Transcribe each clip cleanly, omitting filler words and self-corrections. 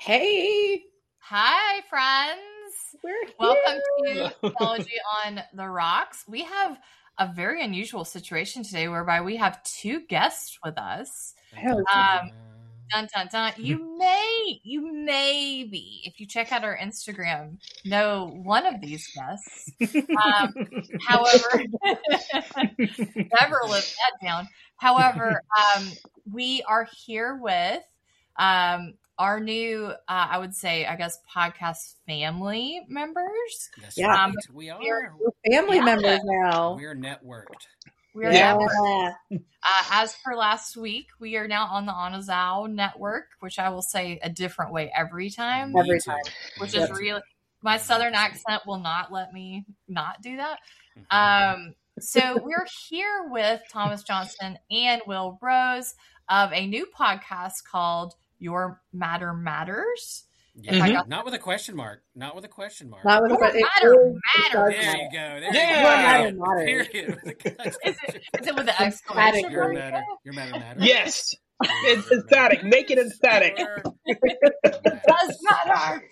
Hey, Hi, friends. we're Welcome here. to Theology on the Rocks. We have a very unusual situation today whereby we have two guests with us. Dun, dun, dun. You may be, if you check out our Instagram, know one of these guests. However, never live that down. However, we are here with our new, I would say, I guess, podcast family members. That's Yeah. right. We are. We're family Yeah. members now. We're networked. We are Yeah. networked. As per last week, we are now on the Anazao network, which I will say a different way every time, Me Every too. time. which Me is too. really, my Southern accent will not let me not do that. So we're here with Thomas Johnson and Will Rose of a new podcast called Your Matter Matters. Yeah. Not with a question mark. Not with a question mark. Not with Your a matter matters. There you go. There Yeah. you go. Period. Is it with the exclamation Your point? matter. Your matter matter. Yes. It's emphatic. Make it emphatic. Does matter.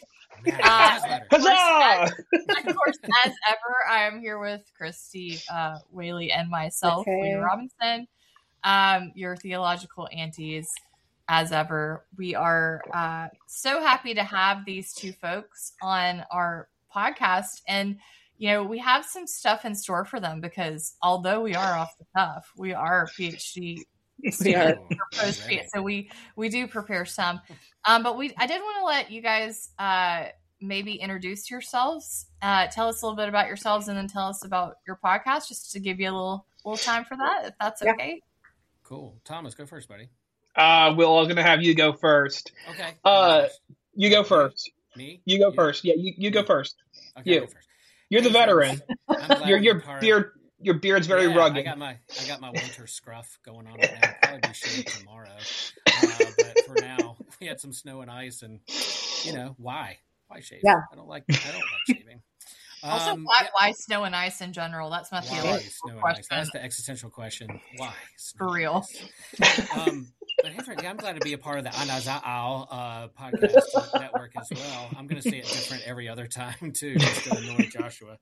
Huzzah! Of course, as ever, I am here with Christy Whaley and myself, Okay. Leah Robinson, your theological aunties. As ever, we are so happy to have these two folks on our podcast. And, you know, we have some stuff in store for them because although we are off the cuff, we are PhD We are. post so we do prepare some. But I did want to let you guys maybe introduce yourselves, tell us a little bit about yourselves, and then tell us about your podcast, just to give you a little time for that, if that's okay. Cool. Thomas, go first, buddy. Will, I was going to have you go first. Okay. You go first. Me? You go first. Yeah, you go first. Okay, You. I'll go first. You're the Hey, veteran. friends. I'm glad Your to be part- your beard's very Yeah, rugged. I got my winter scruff going on right now. I'll probably be shaved tomorrow. But for now, we had some snow and ice, and why shave? Yeah. I don't like shaving. Also, why snow and ice in general? That's my Why theological snow and ice? question. That's the existential question. Why? Snow For and real. ice? But hey, friend, I'm glad to be a part of the Anazao podcast network as well. I'm going to say it different every other time too, just to annoy Joshua.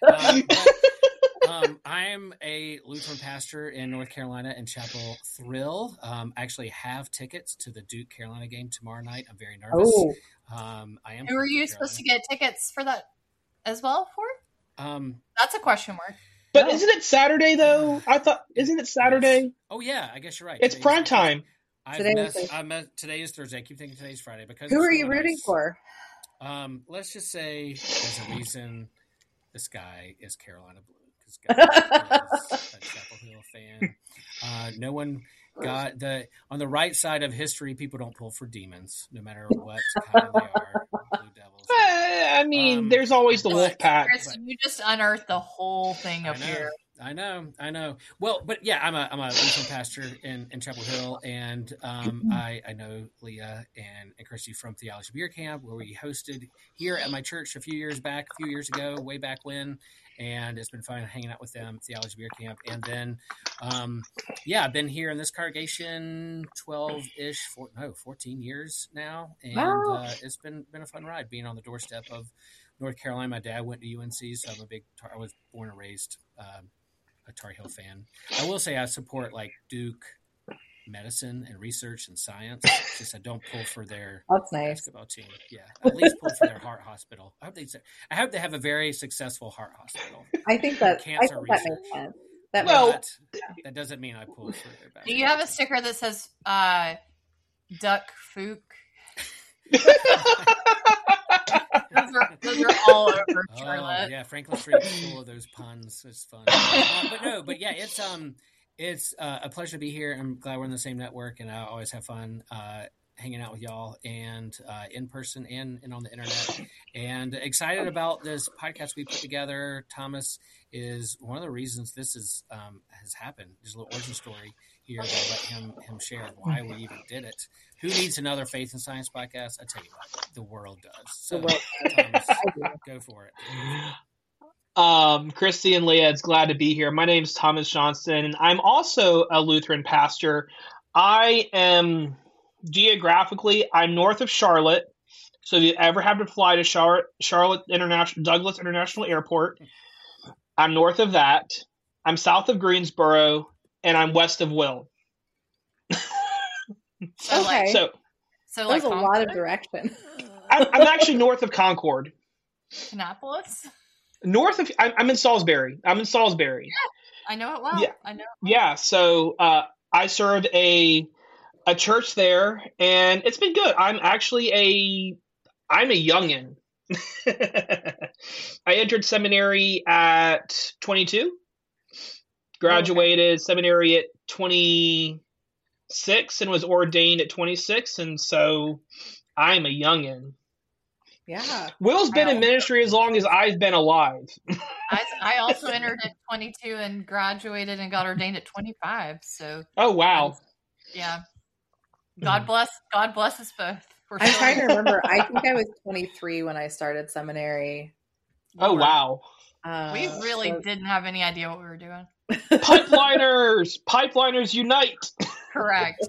I'm a Lutheran pastor in North Carolina in Chapel Thrill. I actually have tickets to the Duke Carolina game tomorrow night. I'm very nervous. Oh, I am. Who are you supposed to get tickets for that as well for? That's a question mark. But isn't it Saturday though? Isn't it Saturday? Oh yeah, I guess you're right. It's prime time. Today is Thursday. I keep thinking today's Friday because who are you rooting for? Let's just say there's a reason this guy is Carolina Blue because guy is a Chapel Hill fan. No one got on the right side of history. People don't pull for demons, no matter what kind they are. Blue Devils. I mean, there's always the wolf pack. Chris, you just unearthed the whole thing up here. I know. Well, but yeah, I'm a Lutheran pastor in Chapel Hill, and I know Leah and Christy from Theology Beer Camp, where we hosted here at my church a few years ago, way back when, and it's been fun hanging out with them, Theology Beer Camp, and then, I've been here in this congregation 14 years now, and it's been a fun ride being on the doorstep of North Carolina. My dad went to UNC, so I was born and raised a Tar Heel fan. I will say I support like Duke medicine and research and science. Just I don't pull for their basketball team. Yeah, at least pull for their heart hospital. I hope they have a very successful heart hospital. I think that cancer makes research. sense. That doesn't mean I pull for their basketball. Do you have a sticker that says Duck Fook? Those are all over Charlotte. Yeah, Franklin Street's full of those puns. It's fun. It's a pleasure to be here. I'm glad we're in the same network, and I always have fun hanging out with y'all and in person and on the internet. And excited about this podcast we put together. Thomas is one of the reasons this has happened. There's a little origin story here that I'll let him share why we even did it. Who needs another faith and science podcast? I tell you what, the world does. So, Thomas, go for it. Christy and Leah, it's glad to be here. My name's Thomas Johnson, and I'm also a Lutheran pastor. I am geographically, I'm north of Charlotte, So if you ever have to fly to Charlotte Douglas International Airport, I'm north of that. I'm south of Greensboro, and I'm west of Will. Okay. So that like was a lot of direction. I'm actually north of Concord. Kannapolis? North of I'm in Salisbury. Yeah, I know it well. Yeah. I know. Yeah. So I served a church there, and it's been good. I'm a youngin. I entered seminary at 22, graduated seminary at 26, and was ordained at 26, and so I'm a youngin. Yeah. Will's been in ministry as long as I've been alive. I also entered at 22 and graduated and got ordained at 25. So. Oh wow. Yeah. God bless us both. I'm trying to remember. I think I was 23 when I started seminary. Oh wow. We really didn't have any idea what we were doing. Pipeliners unite. Correct.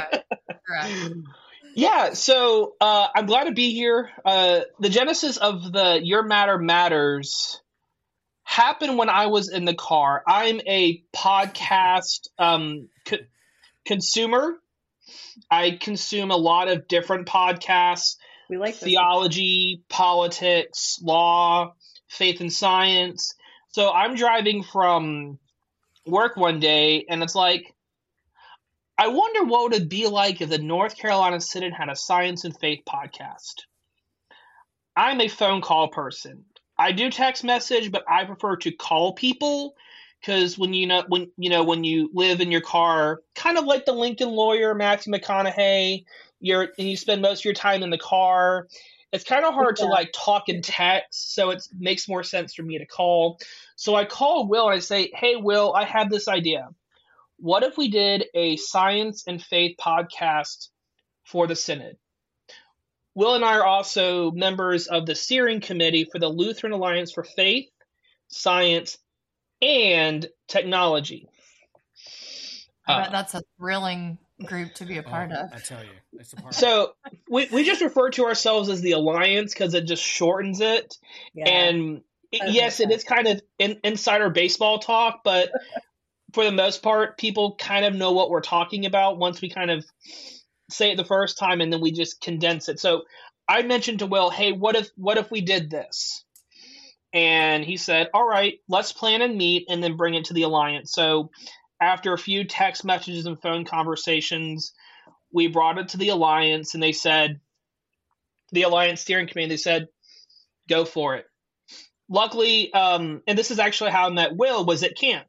Yeah, so I'm glad to be here. The genesis of the Your Matter Matters happened when I was in the car. I'm a podcast consumer. I consume a lot of different podcasts. We like theology, politics, law, faith and science. So I'm driving from work one day, and it's like, I wonder what would it be like if the North Carolina Synod had a science and faith podcast. I'm a phone call person. I do text message, but I prefer to call people because when you live in your car, kind of like the Lincoln lawyer Matthew McConaughey, and you spend most of your time in the car. It's kind of hard to like talk and text, so it makes more sense for me to call. So I call Will and I say, "Hey, Will, I have this idea. What if we did a science and faith podcast for the Synod?" Will and I are also members of the steering committee for the Lutheran Alliance for Faith, Science, and Technology. That's a thrilling group to be a part of. I tell you, it's a part. So we just refer to ourselves as the Alliance because it just shortens it. Yeah. And yes, it is kind of insider baseball talk, but for the most part, people kind of know what we're talking about once we kind of say it the first time, and then we just condense it. So I mentioned to Will, "Hey, what if we did this?" And he said, "All right, let's plan and meet and then bring it to the Alliance." So after a few text messages and phone conversations, we brought it to the Alliance, and they said, the Alliance steering committee, they said, "Go for it." Luckily, and this is actually how I met Will, was at camp.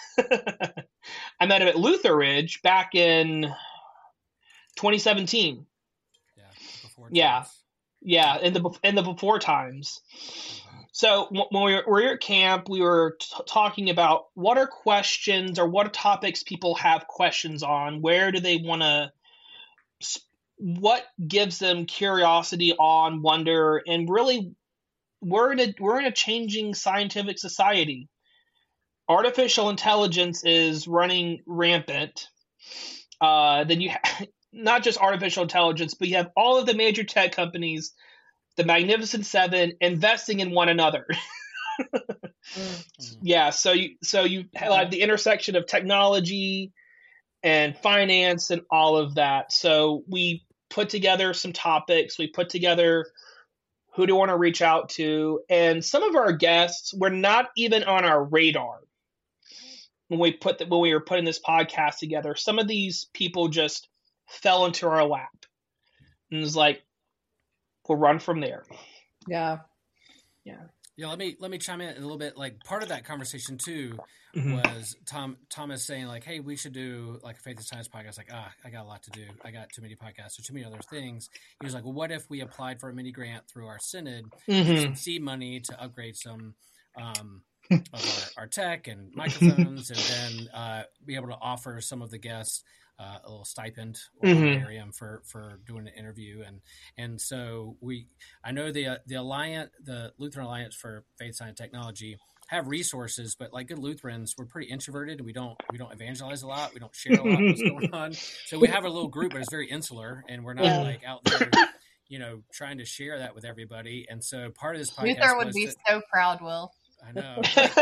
I met him at Luther Ridge back in 2017. Yeah, in the before times. So when we were at camp, we were talking about what are questions or what are topics people have questions on. Where do they want to? What gives them curiosity, awe, and wonder? And really, we're in a changing scientific society. Artificial intelligence is running rampant. Then you have not just artificial intelligence, but you have all of the major tech companies, the Magnificent Seven, investing in one another. Yeah, so you have the intersection of technology and finance and all of that. So we put together some topics. We put together who do we want to reach out to, and some of our guests were not even on our radar when we were putting this podcast together. Some of these people just fell into our lap, and it was like, we'll run from there. Yeah. Let me chime in a little bit. Like, part of that conversation too was Thomas saying like, "Hey, we should do like a faith and science podcast." Like, I got a lot to do. I got too many podcasts or too many other things. He was like, "Well, what if we applied for a mini grant through our synod, some seed money to upgrade some of our tech and microphones, and then be able to offer some of the guests a little stipend or honorarium for doing an interview." And so I know the Alliance, the Lutheran Alliance for Faith, Science, and Technology, have resources, but like good Lutherans, we're pretty introverted. We don't evangelize a lot. We don't share a lot what's going on. So we have a little group, but it's very insular, and we're not like out there, trying to share that with everybody. And so part of this podcast Luther would be so proud, Will. I know.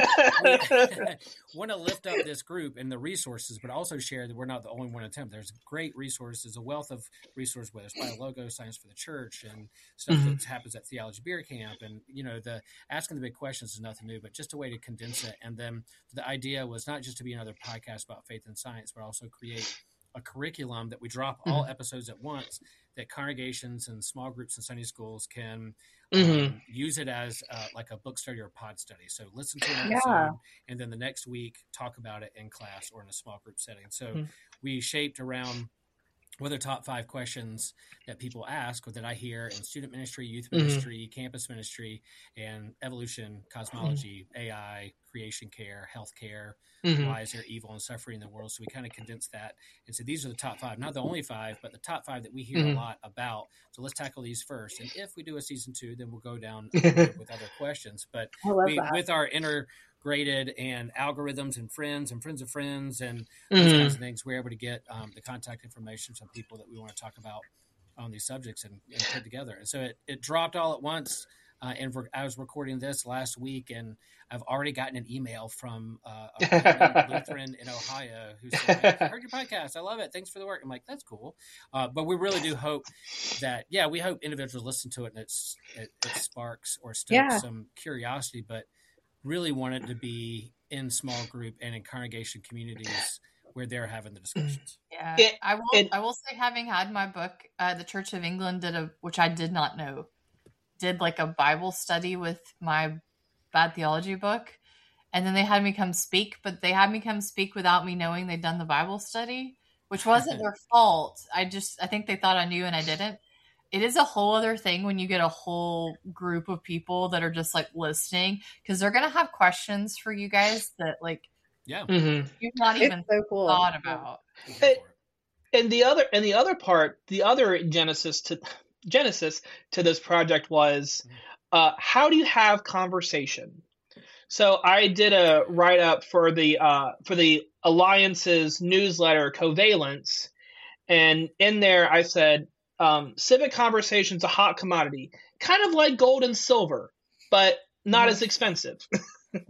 We want to lift up this group and the resources, but also share that we're not the only one attempt. There's great resources, a wealth of resources, whether it's by Logo, Science for the Church, and stuff that happens at Theology Beer Camp. And, the asking the big questions is nothing new, but just a way to condense it. And then the idea was not just to be another podcast about faith and science, but also create a curriculum that we drop all episodes at once, that congregations and small groups and Sunday schools can use it as like a book study or a pod study. So listen to an episode and then the next week talk about it in class or in a small group setting. So we shaped around what are the top 5 questions that people ask or that I hear in student ministry, youth ministry, campus ministry, and evolution, cosmology, AI, creation care, healthcare, why is there evil and suffering in the world? So we kind of condensed that and said, these are the top 5, not the only 5, but the top 5 that we hear a lot about. So let's tackle these first. And if we do a season 2, then we'll go down with other questions. But with our integrated and algorithms and friends of friends and those kinds of things, we're able to get the contact information from people that we want to talk about on these subjects and put together. And so it dropped all at once. And I was recording this last week, and I've already gotten an email from a Lutheran in Ohio who said, I heard your podcast. I love it. Thanks for the work. I'm like, that's cool. But we really do hope that, we hope individuals listen to it and it sparks or stokes some curiosity, but really want it to be in small group and in congregation communities where they're having the discussions. Yeah. I will say, having had my book, the Church of England which I did not know, did like a Bible study with my bad theology book. And then they had me come speak, but they had me come speak without me knowing they'd done the Bible study, which wasn't their fault. I think they thought I knew and I didn't. It is a whole other thing when you get a whole group of people that are just like listening, because they're going to have questions for you guys that you've not even thought about. And the other part, the other genesis to this project was how do you have conversation? So I did a write up for the Alliance's newsletter Covalence, and in there I said civic conversation's a hot commodity, kind of like gold and silver, but not as expensive. But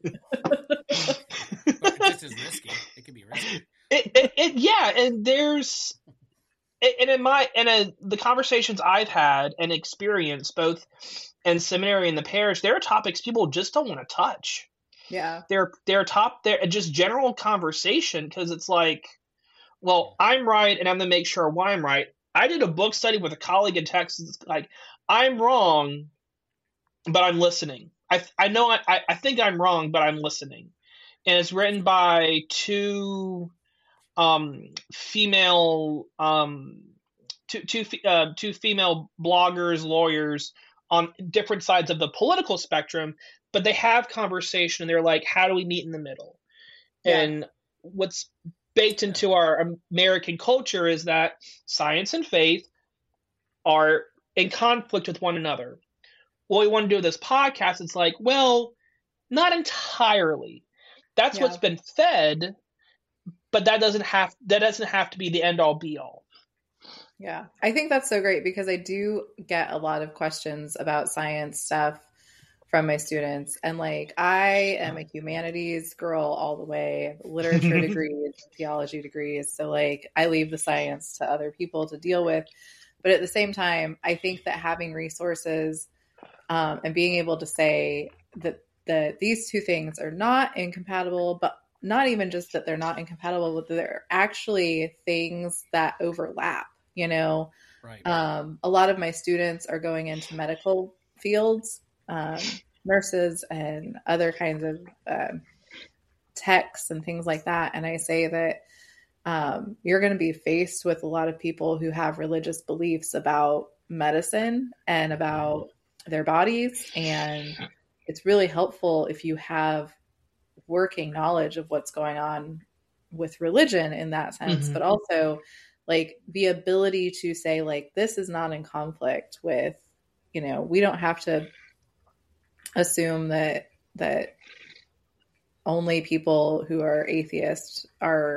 just as risky. It could be risky. And there's. And the conversations I've had and experienced both in seminary and the parish, there are topics people just don't want to touch. Yeah. They're just general conversation, because it's like, well, I'm right and I'm going to make sure why I'm right. I did a book study with a colleague in Texas. Like, I'm wrong, but I'm listening. I know I think I'm wrong, but I'm listening. And it's written by two female bloggers, lawyers on different sides of the political spectrum, but they have conversation and they're like, how do we meet in the middle? Yeah. And what's baked into our American culture is that science and faith are in conflict with one another. What we want to do with this podcast, it's like, well, not entirely. That's what's been fed, but that doesn't have to be the end all be all. Yeah, I think that's so great, because I do get a lot of questions about science stuff from my students. And like, I am a humanities girl all the way, literature degrees, theology degrees. So like, I leave the science to other people to deal with. But at the same time, I think that having resources and being able to say that these two things are not incompatible, but not even just that they're not incompatible, but they're actually things that overlap, Right. A lot of my students are going into medical fields, nurses and other kinds of techs and things like that. And I say that you're going to be faced with a lot of people who have religious beliefs about medicine and about their bodies. And it's really helpful if you have working knowledge of what's going on with religion in that sense, but also like the ability to say like, this is not in conflict with, we don't have to assume that only people who are atheists are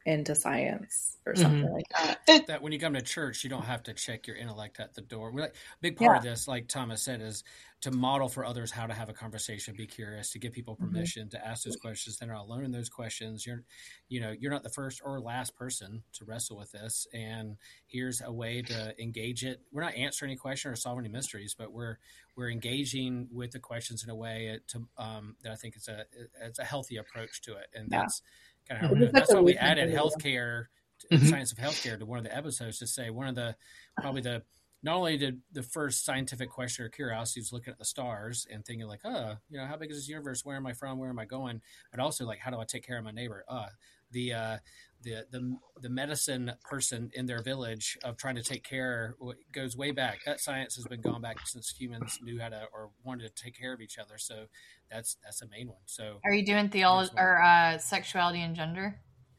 into science or something like that. That when you come to church, you don't have to check your intellect at the door. Big part of this, like Thomas said, is to model for others how to have a conversation, be curious, to give people permission to ask those questions. They're not alone in those questions. You're not the first or last person to wrestle with this. And here's a way to engage it. We're not answering any question or solving any mysteries, but we're engaging with the questions in a way that I think it's a healthy approach to it. And that's kind of that's why we added healthcare, science of healthcare, to one of the episodes to say one of the not only did the first scientific question or curiosity was looking at the stars and thinking like, how big is this universe? Where am I from? Where am I going? But also like, how do I take care of my neighbor? The medicine person in their village of trying to take care goes way back. That science has been going back since humans knew how to or wanted to take care of each other. So that's a main one. So are you doing theology or sexuality and gender?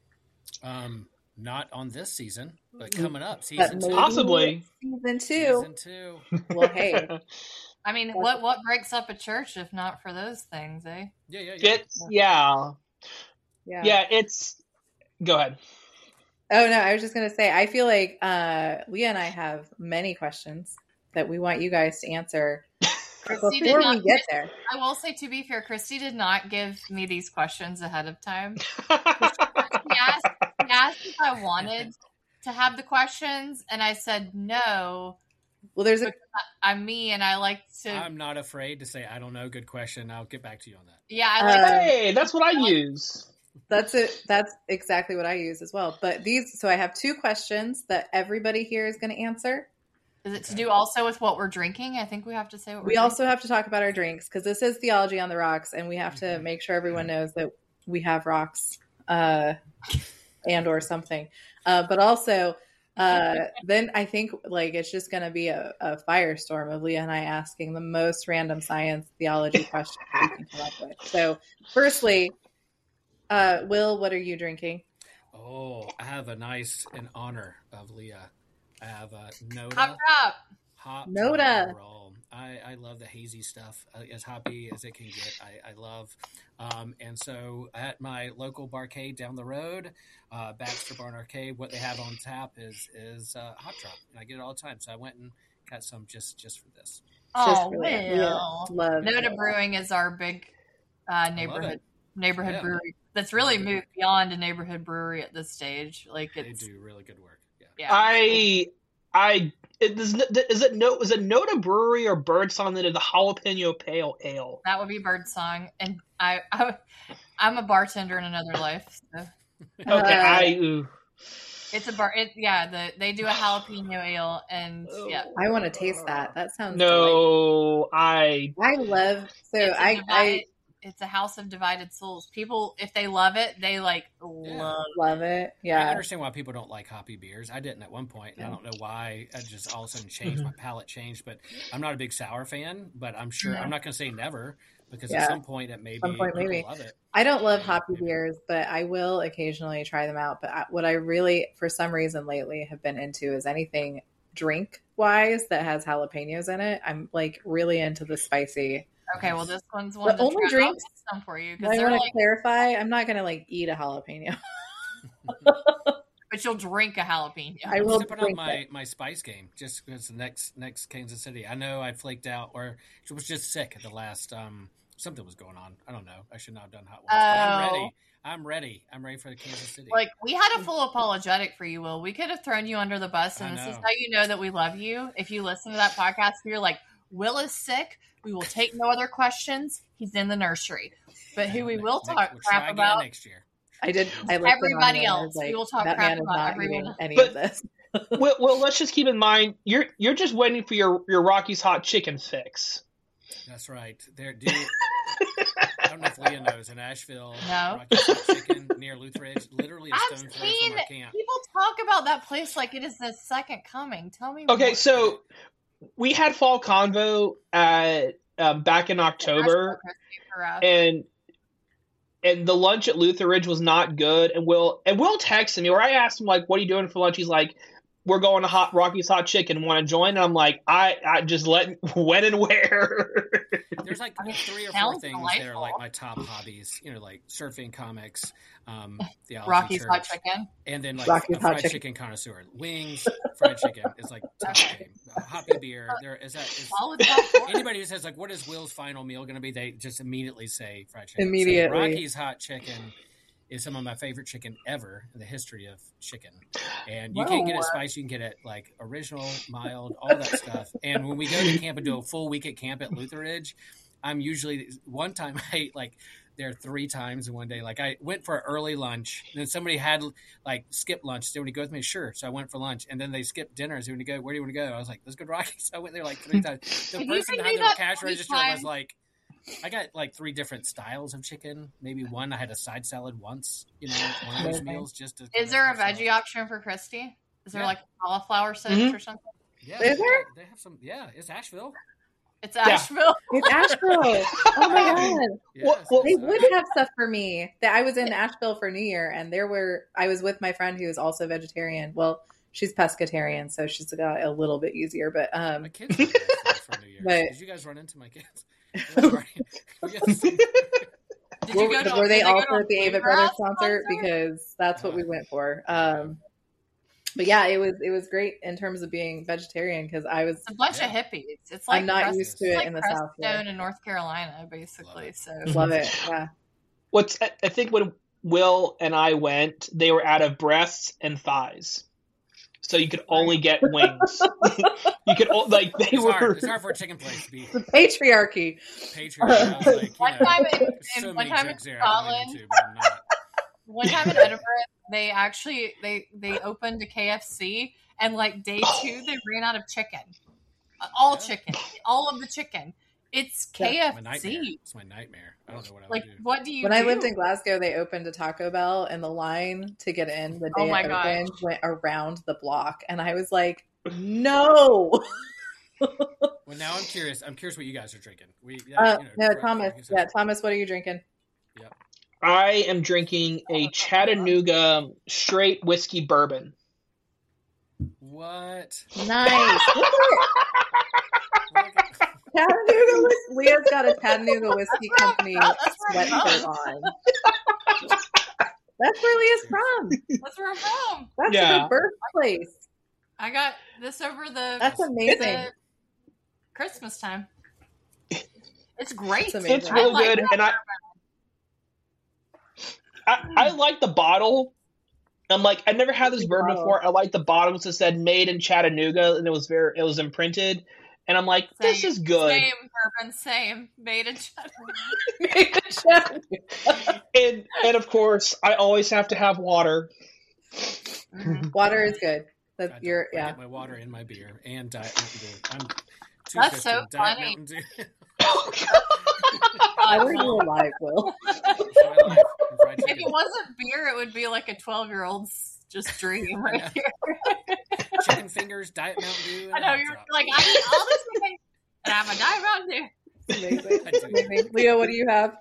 Not on this season, but coming up season 2. Possibly season 2. Season 2. Well, hey. I mean, what breaks up a church if not for those things, eh? Yeah. It's. Go ahead. Oh no, I was just gonna say I feel like Leah and I have many questions that we want you guys to answer before we get there. I will say, to be fair, Christy did not give me these questions ahead of time. She asked if I wanted to have the questions, and I said no. Well, I'm me, and I like to. I'm not afraid to say I don't know. Good question. I'll get back to you on that. Yeah, I like. Hey, that's what I use. That's it. That's exactly what I use as well. But so I have 2 questions that everybody here is going to answer. Is it to do also with what we're drinking? I think we have to say what we also have to talk about our drinks, because this is Theology on the Rocks, and we have to make sure everyone knows that we have rocks and or something. But also, then I think like it's just going to be a firestorm of Leah and I asking the most random science theology questions that we can come up with. So firstly, Will, what are you drinking? Oh, I have a nice in honor of Leah. I have a Noda. Hop Noda. Roll. I love the hazy stuff, as hoppy as it can get. I love, and so at my local barcade down the road, Baxter Barn Arcade, what they have on tap is Hot Drop, and I get it all the time. So I went and got some just for this. Oh, Will. Noda Brewing is our big neighborhood brewery. That's really moved beyond a neighborhood brewery at this stage. Like they do really good work. Yeah. Is it Noda Brewery or Birdsong that did the jalapeno pale ale? That would be Birdsong, and I'm a bartender in another life. So. Okay, it's a bar. They do a jalapeno ale, and I want to taste that. That sounds no. Delicious. I love It's a house of divided souls. People, if they love it, they love it. Yeah. I understand why people don't like hoppy beers. I didn't at one point, and I don't know why. I just all of a sudden changed. My palate changed, but I'm not a big sour fan. But I'm sure I'm not going to say never, because at some point it may maybe love it. I don't love hoppy beers, but I will occasionally try them out. But what I really, for some reason lately, have been into is anything drink wise that has jalapenos in it. I'm like really into the spicy. Okay, well, this one's one. The only drinks some for you. I want to clarify. I'm not going to eat a jalapeno, but you'll drink a jalapeno. I will put on my spice game just because the next Kansas City. I know I flaked out or was just sick at the last. Something was going on. I don't know. I should not have done hot ones. But I'm ready. I'm ready for the Kansas City. Like, we had a full apologetic for you, Will. We could have thrown you under the bus, and this is how you know that we love you. If you listen to that podcast, you're like, Will is sick. We will take no other questions. He's in the nursery. But who we will talk crap about next year. I everybody else. We will talk crap about everyone. Any of this. well, let's just keep in mind you're just waiting for your Rocky's hot chicken fix. That's right. I don't know if Leah knows, in Asheville, no. Rocky's hot chicken near Lutheridge, literally a stone's throw from our camp. People talk about that place like it is the second coming. Tell me. Okay, so we had Fall Convo at back in October, and the lunch at Lutheridge was not good. And Will texted me, or I asked him like, "What are you doing for lunch?" He's like, we're going to Rocky's Hot Chicken. Want to join? And I'm like, I just when and where. There's like 3 or 4 things that are like my top hobbies. You know, like surfing, comics, theology, Rocky's church, Hot Chicken, and then like Rocky's a fried Hot chicken connoisseur. Wings, fried chicken is like top game. Hoppy beer. There is anybody who says like, what is Will's final meal going to be? They just immediately say fried chicken. Immediately. So Rocky's Hot Chicken is some of my favorite chicken ever in the history of chicken. And you can't get it spicy. You can get it like original, mild, all that stuff. And when we go to camp and do a full week at camp at Lutheridge, I'm usually, one time I ate like there 3 times in one day. Like I went for an early lunch and then somebody had like skipped lunch. They want to go with me? Sure. So I went for lunch and then they skipped dinner. So where do you want to go? I was like, let's go to Rocky's. I went there like 3 times. The person behind the cash register was like, I got like 3 different styles of chicken. Maybe one, I had a side salad once, you know, one of those meals just to. Is there a veggie option for Christy? Is there like cauliflower sauce or something? Yeah. Is there? They have some, yeah, it's Asheville. It's Asheville. It's Asheville. Oh my God. Yes, They would have stuff for me. I was in Asheville for New Year and I was with my friend who is also vegetarian. Well, she's pescatarian, so she's got a little bit easier, but my kids were there for New Year's. Did you guys run into my kids? Did you were they also at the Avett Brothers concert? Because that's what we went for. But yeah, it was great in terms of being vegetarian because I was a bunch of hippies. It's like I'm not used to it in the South. Stone in North Carolina, basically. So love it. Yeah. I think when Will and I went, they were out of breasts and thighs. So you could only get wings. You could it's hard for a chicken place to be. The patriarchy. One time in Scotland, one time in Edinburgh, they actually they opened a KFC, and like day 2 they ran out of chicken, chicken, all of the chicken. It's KFC. It's my nightmare. I don't know what I would do. What do you? When I lived in Glasgow, they opened a Taco Bell, and the line to get in the day it opened went around the block, and I was like, "No." Well, now I'm curious. I'm curious what you guys are drinking. Thomas. Yeah, Thomas, what are you drinking? Yep. I am drinking a Chattanooga straight whiskey bourbon. What? Nice. Chattanooga. Leah's got a Chattanooga Whiskey Company sweatshirt on. That's where Leah's from. That's where I'm from. That's her birthplace. I got this over the. That's amazing. Christmas time. It's great. It's real good, and I like the bottle. I'm like, I never had this bourbon before. I like the bottle because it said "Made in Chattanooga" and it was imprinted. And I'm like, this is good. Same bourbon, same. Made in Chattanooga. Made in Chattanooga. And of course, I always have to have water. Mm-hmm. Water is good. I get my water in my beer and Diet Mountain Dew. That's so funny. I were you alive, Will? If it wasn't beer, it would be like a 12-year-old's just dream right here. Chicken fingers, Diet Mountain Dew. I know, you're like, I eat all this chicken and I have a Diet Mountain Dew. Amazing. Leo, what do you have?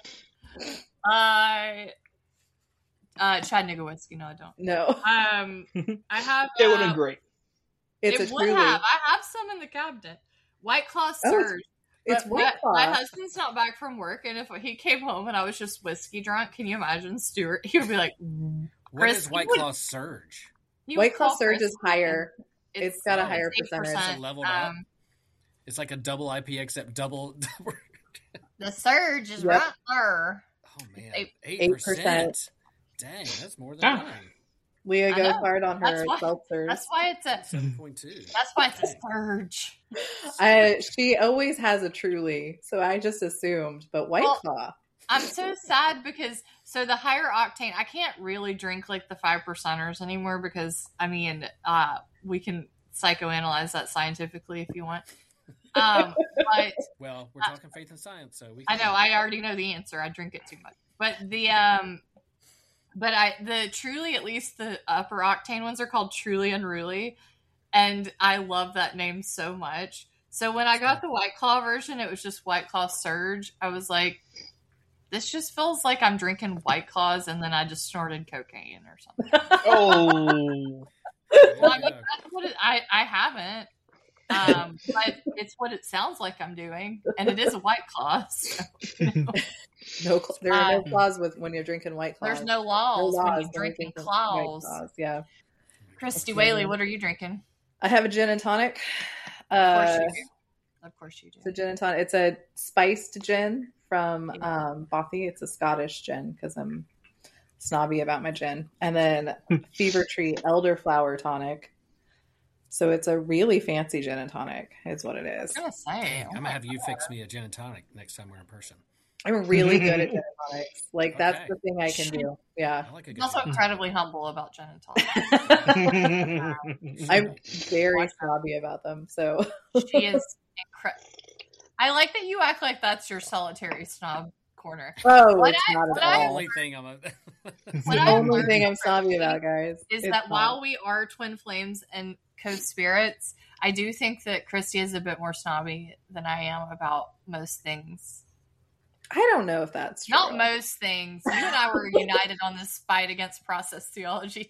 Chattanooga whiskey. No, I don't. No. I have. It would have been great. It would have. I have some in the cabinet. White Claw Surge. It's White Claw. My husband's not back from work, and if he came home and I was just whiskey drunk, can you imagine Stuart? He would be like, "What is White Claw Surge?" White Claw Surge is higher. It's got a higher percentage. It's leveled up. It's like a double IP except double. The Surge is right there. Oh man, 8%. Dang, that's more than mine. Leah goes hard on her seltzers. That's why it's a 7.2. That's why it's a Surge. She always has a Truly, so I just assumed. But White Claw. I'm so sad because the higher octane, I can't really drink like the 5%ers anymore because we can psychoanalyze that scientifically if you want. But well, we're talking faith and science, so we can. I know. I already know the answer. I drink it too much. But the Truly, at least the upper octane ones are called Truly Unruly, and I love that name so much. So when I got the White Claw version, it was just White Claw Surge. I was like, this just feels like I'm drinking White Claws, and then I just snorted cocaine or something. Oh. Well, I mean, that's what I haven't. But it's what it sounds like I'm doing, and it is a White Claw. So, There are no claws when you're drinking White Claws. There's no laws when you're drinking claws. Yeah. Christy Whaley, what are you drinking? I have a gin and tonic. Of course you do. It's a gin and tonic. It's a spiced gin from Bothy. It's a Scottish gin because I'm snobby about my gin. And then Fever Tree elderflower tonic. So it's a really fancy gin and tonic is what it is. I was gonna say, I'm gonna have you fix me a gin and tonic next time we're in person. I'm really good at gin and tonics. Like that's the thing I can do. Yeah. I'm also incredibly humble about gin and tonic. I'm very snobby about them. So she is incredible. I like that you act like that's your solitary snob corner. Oh, it's not at all. The only thing the only thing I'm snobby about, guys, is that while we are twin flames and co-spirits, I do think that Christy is a bit more snobby than I am about most things. I don't know if that's true. Not most things. You and I were united on this fight against process theology.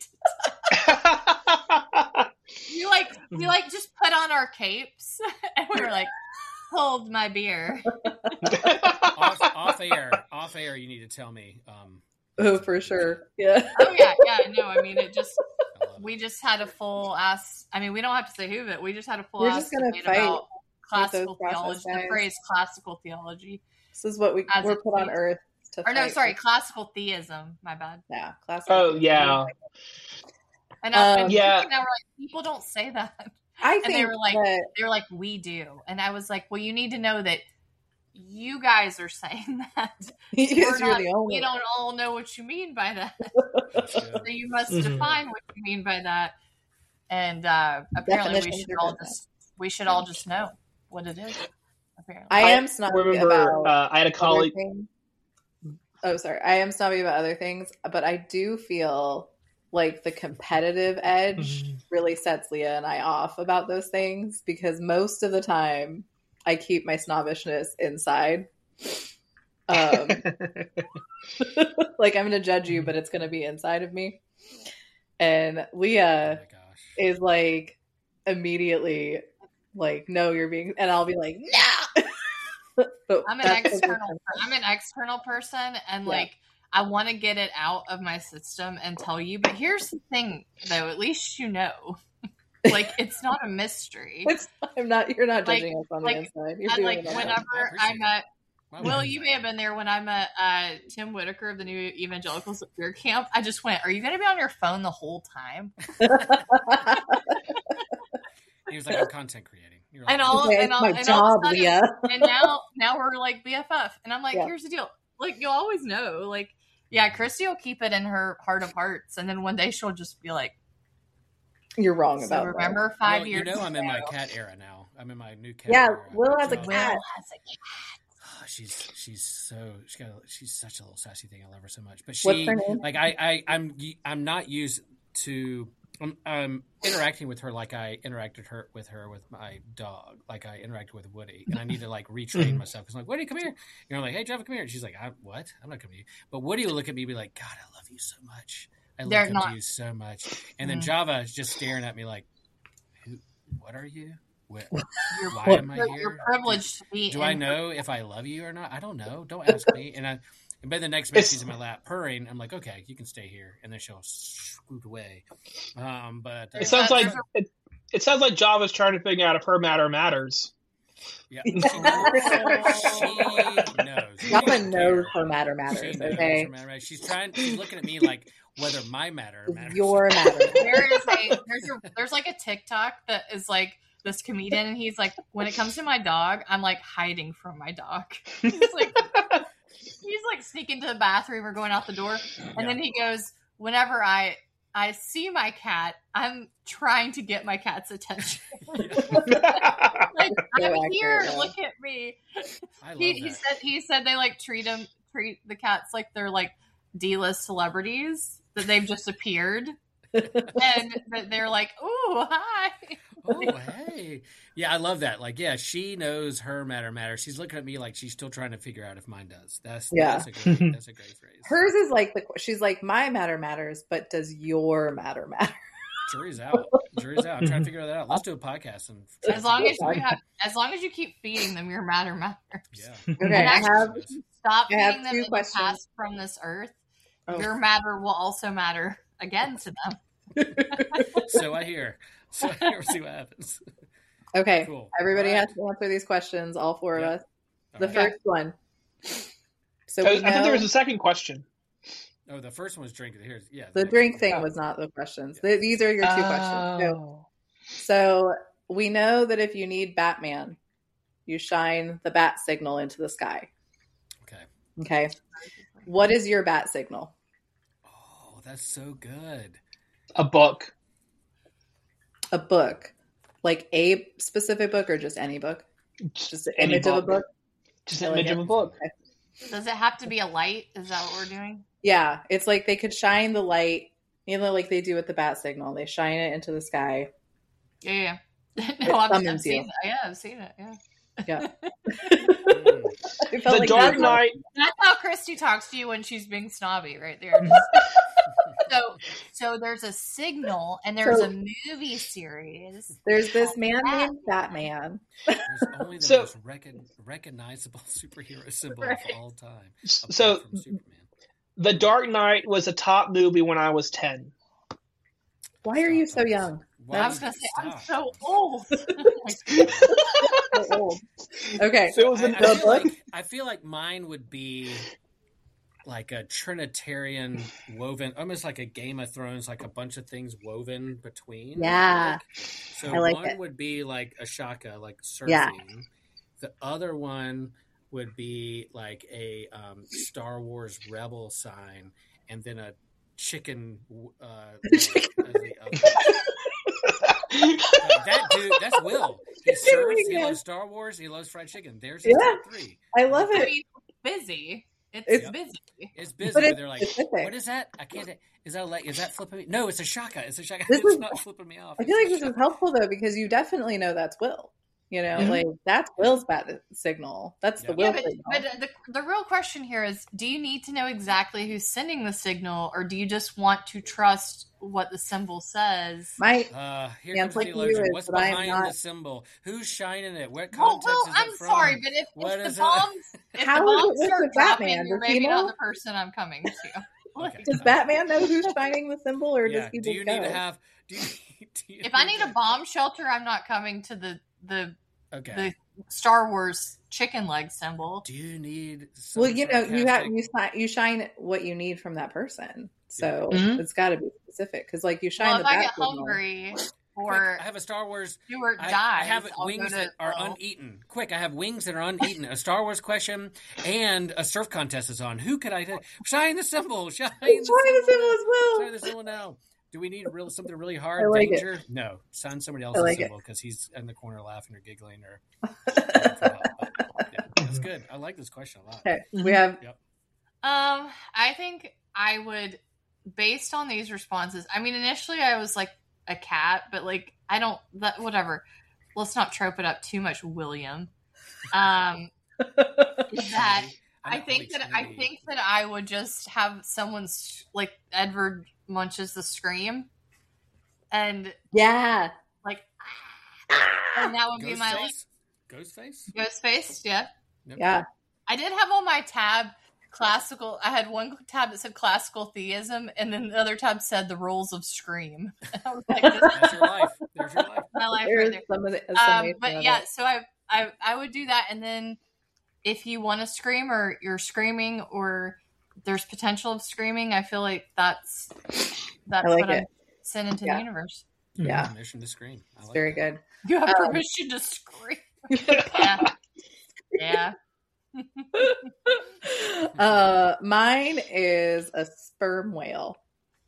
We just put on our capes and we were like, hold my beer. off air, you need to tell me. Oh, for sure. Yeah. Oh yeah. No, I mean, we just had a full ass. I mean, we don't have to say who, but we just had a full ass debate about classical theology. The phrase classical theology. This is what we're put on earth to fight. Or no, sorry, classical theism. My bad. Yeah, classical. Oh, yeah. And now we're like, people don't say that. I think they were like, we do. And I was like, well, you need to know that you guys are saying that. We don't all know what you mean by that. So you must define what you mean by that. And apparently we should all just know what it is. Apparently. I am snobby about I had a colleague. I am snobby about other things, but I do feel like the competitive edge really sets Leah and I off about those things because most of the time I keep my snobbishness inside. Like I'm going to judge you, but it's going to be inside of me. And Leah is like immediately like, no, you're being, and I'll be like, no. I'm an external person, and like I want to get it out of my system and tell you. But here's the thing, though. At least you know, like it's not a mystery. You're not judging us on the inside. You're doing it whenever I met. Will, you may have been there when I met Tim Whitaker of the New Evangelicals at Beer Camp. I just went, "Are you going to be on your phone the whole time?" He was like, "I'm content creating." Like, my job, Leah. And now we're like BFF, and I'm like, here's the deal. Like you'll always know. Like, yeah, Christy will keep it in her heart of hearts, and then one day she'll just be like, "You're wrong about." Remember that. 5 years? I'm in my cat era now. I'm in my new cat. Yeah, era. Will has a cat. Oh, she's such a little sassy thing. I love her so much. But what's her name? Like I'm not used to. I'm interacting with her like I interacted with my dog, like I interacted with Woody, and I need to like retrain myself because I'm like, Woody, come here. I'm like, hey, Java, come here. And she's like, what? I'm not coming to you. But Woody will look at me and be like, God, I love you so much. I love you so much. And then Java is just staring at me like, what are you? Why am I here? You're privileged to be. Do I know if I love you or not? I don't know. Don't ask me. And by the next minute, she's in my lap purring. I'm like, okay, you can stay here. And then she'll scoot away. But it sounds like Java's trying to figure out if her matter matters. Yeah, she knows. Java knows her matter matters. Okay, she's looking at me like whether my matter matters. Your matter. There's like a TikTok that is like this comedian, and he's like, when it comes to my dog, I'm like hiding from my dog. He's like sneaking to the bathroom or going out the door. And then he goes, whenever I see my cat, I'm trying to get my cat's attention. Like, I'm here, look at me. He said they like treat the cats like they're like D-list celebrities, that they've just appeared. And that they're like, ooh, hi. Oh, hey. Yeah, I love that. Like, yeah, she knows her matter matters. She's looking at me like she's still trying to figure out if mine does. That's a great phrase. Hers is like she's like, my matter matters, but does your matter matter? Jury's out. Jury's out. I'm trying to figure that out. Let's do a podcast and as long as you keep feeding them, your matter matters. Yeah. Okay, I have Stop I have feeding them two and questions. pass from this earth. Oh. Your matter will also matter again to them. So I hear. So I hear. See what happens. Okay, Cool. everybody All right. has to answer these questions, all four Yep. of us. All The right. first one. So I we thought there was know a second question. Oh, the first one was drink. Here's the drink thing was not the questions. These are your two questions. Oh. So we know that if you need Batman, you shine the bat signal into the sky. Okay. Okay. What is your bat signal? Oh, that's so good. A book. A book. Like a specific book or just any book? Just an Any image of a book? Just I an like image it. of a book. Does it have to be a light? Is that what we're doing? Yeah. It's like they could shine the light, like they do with the bat signal. They shine it into the sky. Yeah. It No, I've summons seen you. it. Yeah, I've seen it. Yeah. Yeah. Mm. I felt The like Dark you- Knight. That's how Christy talks to you when she's being snobby, right there. So there's a signal, and there's So- a movie series. There's this man named Batman. There's only the So- most recognizable superhero symbol Right. of all time. So apart from Superman. The Dark Knight was a top movie when I was 10. Why are you so young? Why I was would gonna you say I'm stop? so old. So old. Okay. So it was I, in I the feel book. like I feel like mine would be like a Trinitarian woven, almost like a Game of Thrones, like a bunch of things woven between. Yeah. So I like one it. would be like a shaka, like surfing. Yeah. The other one would be like a Star Wars Rebel sign, and then a chicken. As the other. That dude, that's Will. He surfs. He loves Star Wars. He loves fried chicken. There's his Yeah. top three. I love I it. mean, busy. It's It's- busy. It's busy, But but, it's they're like, specific. "What is that? I can't. Is that flipping me? No, it's a shaka. It's a shaka. This It's is- not flipping me off. I feel It's like a this is shaka." helpful though because you definitely know that's Will. You know, Mhm. like that's Will's bat signal. That's the Yeah. Will Yeah, signal. but the real question here is: do you need to know exactly who's sending the signal, or do you just want to trust what the symbol says? My Here Yeah, comes it's like the you theologian. is, What's but I am behind not- the symbol? Who's shining it? What Well, context is I'm it from? sorry, but if What the is it? bombs, if How the is it bombs with start the dropping, Batman? you're Does he maybe know? not the person I'm coming to. Okay. does Batman know who's shining the symbol, or Yeah. does he Do just you go? need to have? Do you If I need a bomb shelter, I'm not coming to the Okay. the Star Wars chicken leg symbol. Do you need? some Well, you know, sarcastic- you shine what you need from that person, so Mhm. it's got to be specific because, like, you shine Well, the if I bat get signal. hungry Quick, or I have a Star Wars. Stuart I dies, have I'll wings go that to are Will. uneaten. Quick, I have wings that are uneaten. A Star Wars question and a surf contest is on. Who could I do? Shine the symbol. Shine the Shine the symbol as Shine well. the symbol now. Do we need something really I hard? like it. Danger? No. Shine somebody else's like it. symbol because he's in the corner laughing or giggling or. Yeah, that's good. I like this question a lot. Okay, we have I think I would, based on these responses. I mean, initially I was like a cat, but like I don't. That whatever. Let's not trope it up too much, William. That I think that I would just have someone like Edward Munch's The Scream, and yeah. like, and that would be my like Ghostface? Ghostface. Yeah, Yep. Yeah. I did have on my tab classical. I had one tab that said classical theism, and then the other tab said the rules of Scream. I was like, this That's your life. There's your life. is my life There's right there. some of the summation But of yeah, it. so I would do that, and then if you want to scream or you're screaming or there's potential of screaming, I feel like that's I like what I'm it. sending to Yeah. the universe. Yeah. Permission to scream. I like Very that. good. You have permission to scream. Yeah. Mine is a sperm whale.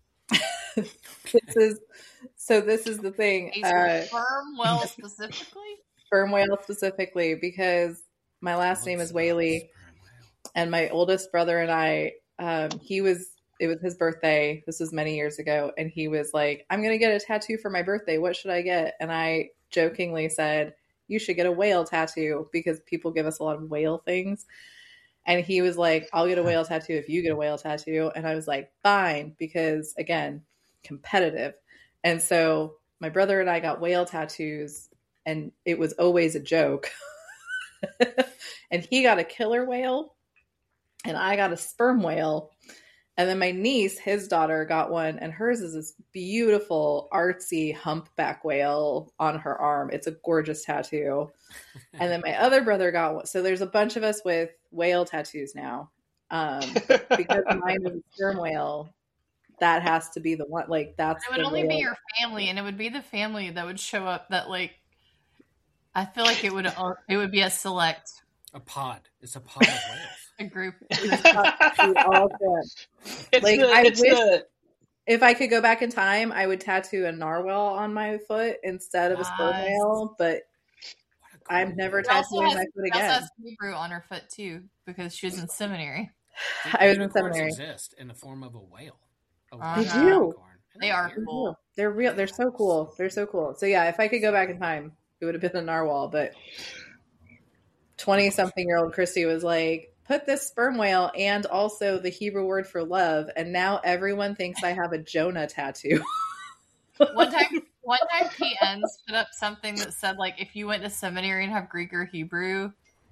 This is the thing. A sperm well specifically? Sperm whale specifically because my last name is Whaley, and my oldest brother and I, it was his birthday. This was many years ago, and he was like, "I'm gonna get a tattoo for my birthday. What should I get?" And I jokingly said, "You should get a whale tattoo because people give us a lot of whale things." And he was like, "I'll get a whale tattoo if you get a whale tattoo." And I was like, "Fine," because again, competitive. And so my brother and I got whale tattoos, and it was always a joke. And he got a killer whale, and I got a sperm whale. And then my niece, his daughter, got one, and hers is this beautiful, artsy humpback whale on her arm. It's a gorgeous tattoo. And then my other brother got one. So there's a bunch of us with whale tattoos now. Because mine is a sperm whale, that has to be the one. Like, that's it would only be your family, and it would be the family that would show up. That, like, I feel like it would be a select. A pod. It's a pod of whales. A group. If I could go back in time, I would tattoo a narwhal on my foot instead of a sperm whale, but I'm never tattooing my foot again. She also has Hebrew on her foot too, because she was in seminary. I was in seminary. Exist in the form of a whale. They do. They are cool. They're real. They're so cool. They're so cool. So yeah, if I could go back in time, it would have been a narwhal, but 20-something-year-old Christy was like, put this sperm whale and also the Hebrew word for love, and now everyone thinks I have a Jonah tattoo. One time PNs put up something that said, like, if you went to seminary and have Greek or Hebrew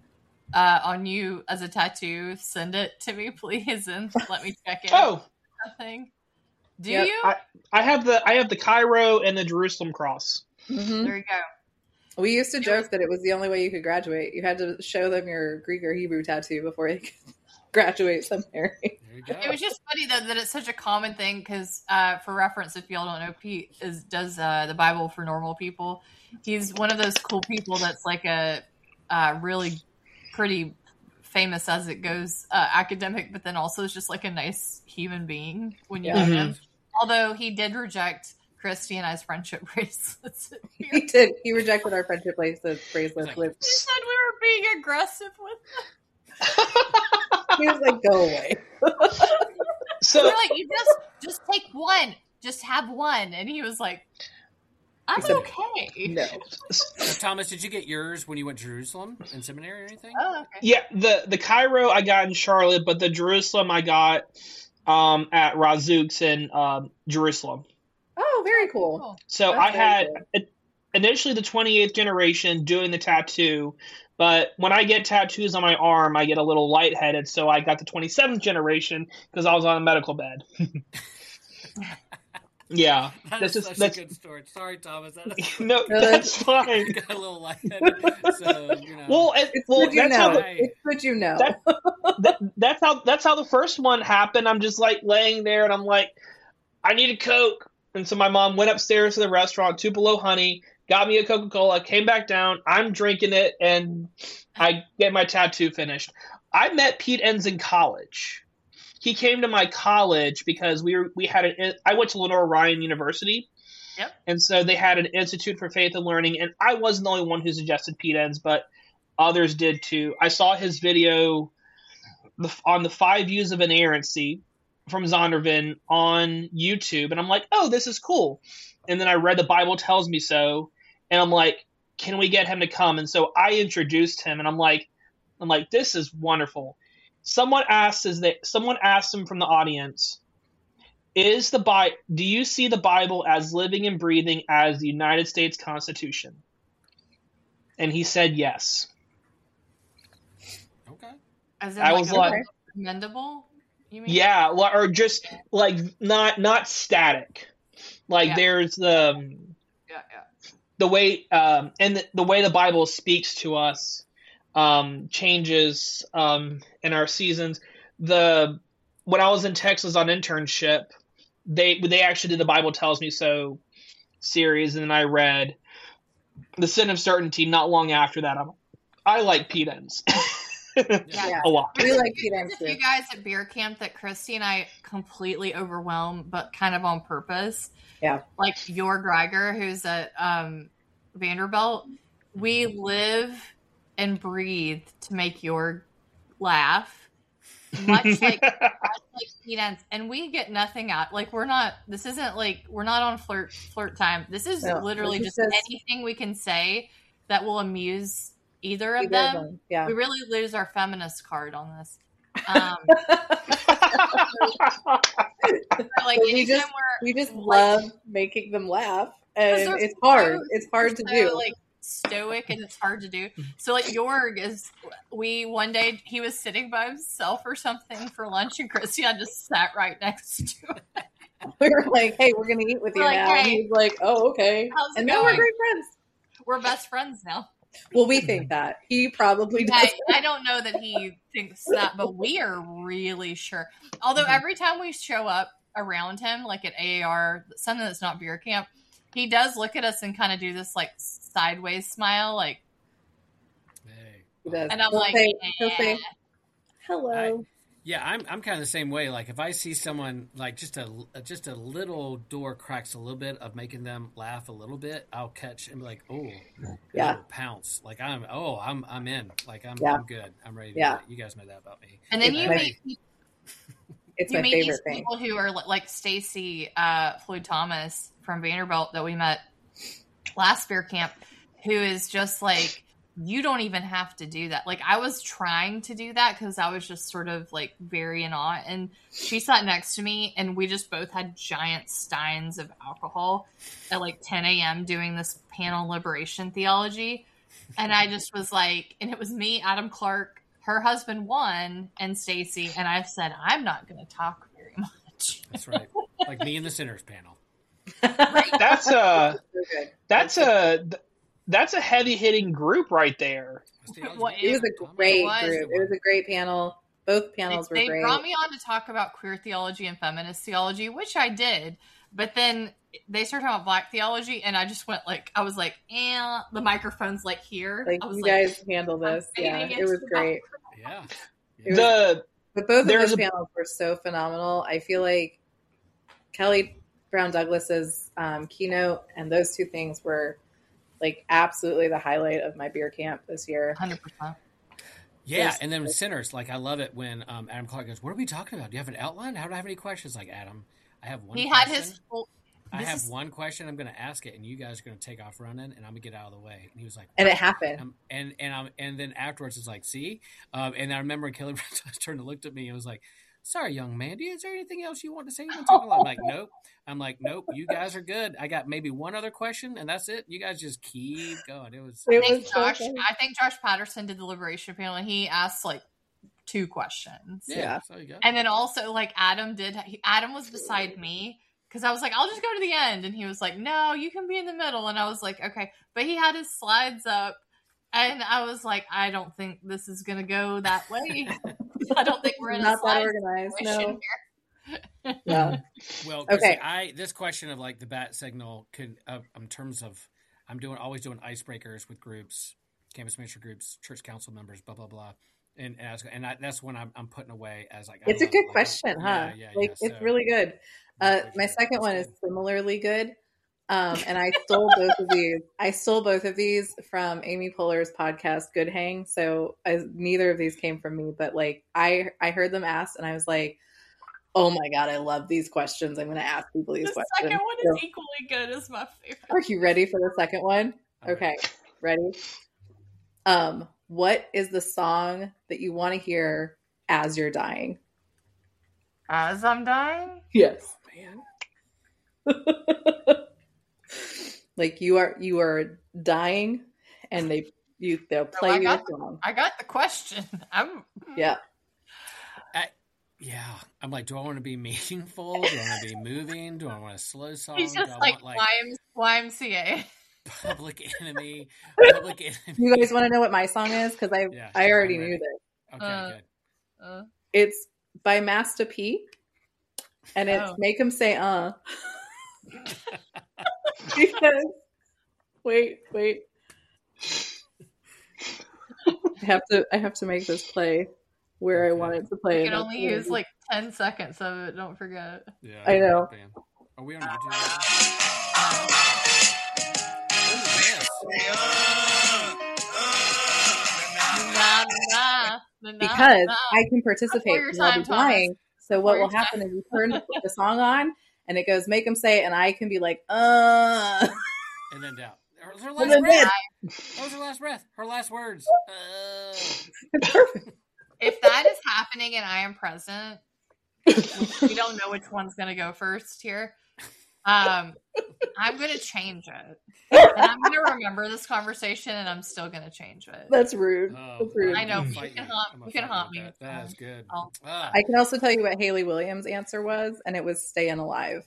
on you as a tattoo, send it to me, please, and let me check it. Oh, something. Do you? I have the Cairo and the Jerusalem cross. Mm-hmm. There you go. We used to joke that it was the only way you could graduate. You had to show them your Greek or Hebrew tattoo before you could graduate seminary. It was just funny, though, that it's such a common thing because, for reference, if y'all don't know, Pete does the Bible for normal people. He's one of those cool people that's like a really pretty famous as it goes academic, but then also is just like a nice human being when you meet him. Although he did reject Christy and I's friendship bracelets. He did. He rejected our friendship bracelets. He said we were being aggressive with them. He was like, "Go away." So we're like, "You just take one. Just have one." And he was like, "I'm okay." No. Thomas, did you get yours when you went to Jerusalem in seminary or anything? Oh, okay. Yeah, the Cairo I got in Charlotte, but the Jerusalem I got at Razooks in Jerusalem. Oh, very cool. So I had initially the 28th generation doing the tattoo, but when I get tattoos on my arm, I get a little lightheaded, so I got the 27th generation because I was on a medical bed. Yeah. That's a good story. Sorry, Thomas. No, that's fine. Got a little lightheaded, so, you know. Well, it's what you know. That's how the first one happened. I'm just like laying there and I'm like, I need a Coke. And so my mom went upstairs to the restaurant, Tupelo Honey, got me a Coca-Cola, came back down. I'm drinking it, and I get my tattoo finished. I met Pete Enns in college. He came to my college because I went to Lenore Ryan University. Yep. And so they had an Institute for Faith and Learning, and I wasn't the only one who suggested Pete Enns, but others did too. I saw his video on the 5 Views of Inerrancy from Zondervan on YouTube, and I'm like, oh, this is cool. And then I read The Bible Tells Me So, and I'm like, can we get him to come? And so I introduced him, and I'm like, this is wonderful. Someone asked him from the audience, do you see the Bible as living and breathing as the United States Constitution? And he said yes. Okay. As in, I was like, commendable? You mean? Yeah, or just like not static. Like there's the way and the way the Bible speaks to us changes in our seasons. When I was in Texas on internship, they actually did the Bible Tells Me So series, and then I read The Sin of Certainty not long after that. I like Pete Enns. Yeah. A lot. We like Pete Enns too. You guys at beer camp that Christy and I completely overwhelmed, but kind of on purpose. Yeah. Like your Greiger, who's at Vanderbilt. We live and breathe to make your laugh, much like Pete Enns, and we get nothing out. Like we're not on flirt time. This is literally just anything we can say that will amuse either of them. Yeah. We really lose our feminist card on this. Like we just love making them laugh, and it's hard. It's hard to do. Like stoic, and it's hard to do. So like Jorg one day he was sitting by himself or something for lunch, and Christian just sat right next to him. We were like, "Hey, we're gonna eat with you now." Hey, and he's like, "Oh, okay." And now we're great friends. We're best friends now. Well, we think that. He probably does. I don't know that he thinks that, but we are really sure. Although every time we show up around him, like at AAR, something that's not beer camp, he does look at us and kind of do this like sideways smile, like. Hey. He does. And I'm he'll say, "Hello." I'm kind of the same way. Like if I see someone like just a little door cracks a little bit of making them laugh a little bit, I'll catch and be like, pounce. Like I'm in. Like I'm good. I'm ready to do it. You guys know that about me. And then you meet it's my favorite thing. People who are like Stacy Floyd Thomas from Vanderbilt that we met last beer camp, who is just like, you don't even have to do that. Like I was trying to do that because I was just sort of like very in awe, and she sat next to me and we just both had giant steins of alcohol at like 10 a.m. doing this panel liberation theology. And I just was like, and it was me, Adam Clark, her husband Juan, and Stacy. And I said, I'm not going to talk very much. That's right. Like me and the Sinners panel. That's a heavy hitting group right there. It was a great group. It was a great panel. Both panels were great. They brought me on to talk about queer theology and feminist theology, which I did. But then they started talking about black theology, and I just went like, I was like, the microphone's like here. Like, I was you guys handle this. Yeah, it was great. Yeah. But both of those panels were so phenomenal. I feel like Kelly Brown Douglas's keynote and those two things were like absolutely the highlight of my beer camp this year. 100%. Yeah, and then Sinners, like I love it when Adam Clark goes, "What are we talking about? Do you have an outline? How do I have any questions?" Like, Adam, I have one. I have one question. I'm going to ask it, and you guys are going to take off running, and I'm going to get out of the way. And he was like, and it happened. And then afterwards, it's like, see, and I remember Kelly Brown turned and looked at me and was like, "Sorry, young man, is there anything else you want to say?" I'm like, "Nope." I'm like, "Nope, you guys are good. I got maybe one other question, and that's it. You guys just keep going." I think Josh Patterson did the Liberation panel, and he asked like 2 questions. Yeah. So you go. And then also like Adam was beside me because I was like, "I'll just go to the end," and he was like, "No, you can be in the middle," and I was like, "Okay," but he had his slides up. And I was like, I don't think this is going to go that way. I don't think we're in not that organized. No. Here. Yeah. Well, okay. This question of like the bat signal could, in terms of, I'm always doing icebreakers with groups, campus ministry groups, church council members, blah blah blah, and that's when I'm putting away as like. It's a good question, huh? Yeah. It's really good. My second one is similarly good. And I stole both of these. I stole both of these from Amy Poehler's podcast, Good Hang. So neither of these came from me, but like I heard them asked, and I was like, "Oh my god, I love these questions. I'm going to ask people these questions." The second one is equally good as my favorite. Are you ready for the second one? Okay, ready. What is the song that you want to hear as you're dying? As I'm dying? Yes, man. Like you are dying, and they'll play your song. I got the question. Yeah. I'm like, do I want to be meaningful? Do I want to be moving? Do I want a slow song? He's just like YMCA. Public Enemy. You guys want to know what my song is? Because I already knew this. Okay, good. It's by Master P, and it's Make 'Em Say Because wait. I have to make this play where I want it to play. You can only use like 10 seconds of it, don't forget. Yeah, I know. Are we on YouTube? Because I can participate while I'm dying. So what will happen is you turn the song on, and it goes, "Make 'Em Say It," and I can be like, and then down. Her last breath. That was her last breath. Her last words. Perfect. If that is happening and I am present, We don't know which one's going to go first here. I'm going to change it. And I'm going to remember this conversation, and I'm still going to change it. That's rude. That's rude. I know. You can haunt me. That is good. I can also tell you what Haley Williams' answer was, and it was staying alive.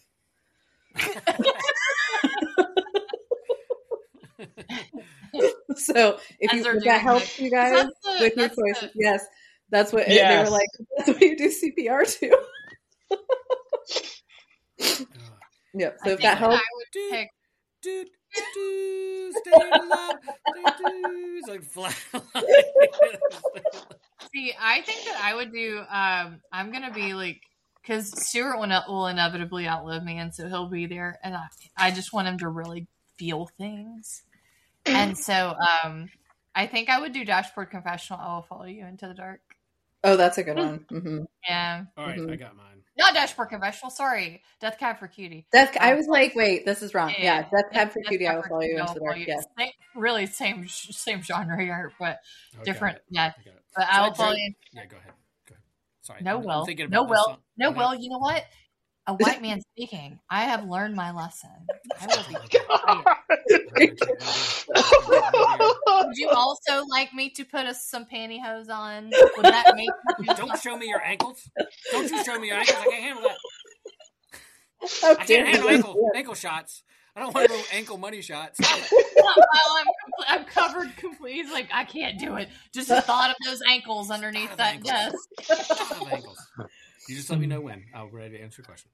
So if that helps you guys with your choices, yes, that's what they were like. That's what you do CPR to. Yeah. So if that helps, I would pick. Stay alive. It's like flat. See, I think that I would do. I'm gonna be like, because Stuart will inevitably outlive me, and so he'll be there, and I just want him to really feel things. And so I think I would do Dashboard Confessional. I will follow you into the dark. Oh, that's a good one. Mm-hmm. Yeah. All right, I got mine. Not Dashboard Confessional. Sorry, Death Cab for Cutie. I was like, wait, this is wrong. Yeah, Death Cab for Cutie. I will follow you into the dark. Yes. Really, same genre here, but different. Yeah. But I will follow you. Yeah, go ahead. Sorry. No, Will. Will. You know what? A white man speaking. I have learned my lesson. I will be quiet. Would you also like me to put some pantyhose on? Would that make you Don't show me your ankles. Don't you show me your ankles. I can't handle that. I can't handle ankle shots. I don't want no ankle money shots. I'm covered completely. He's like, I can't do it. Just the thought of those ankles underneath that desk. You just let me know when. I'll be ready to answer your question.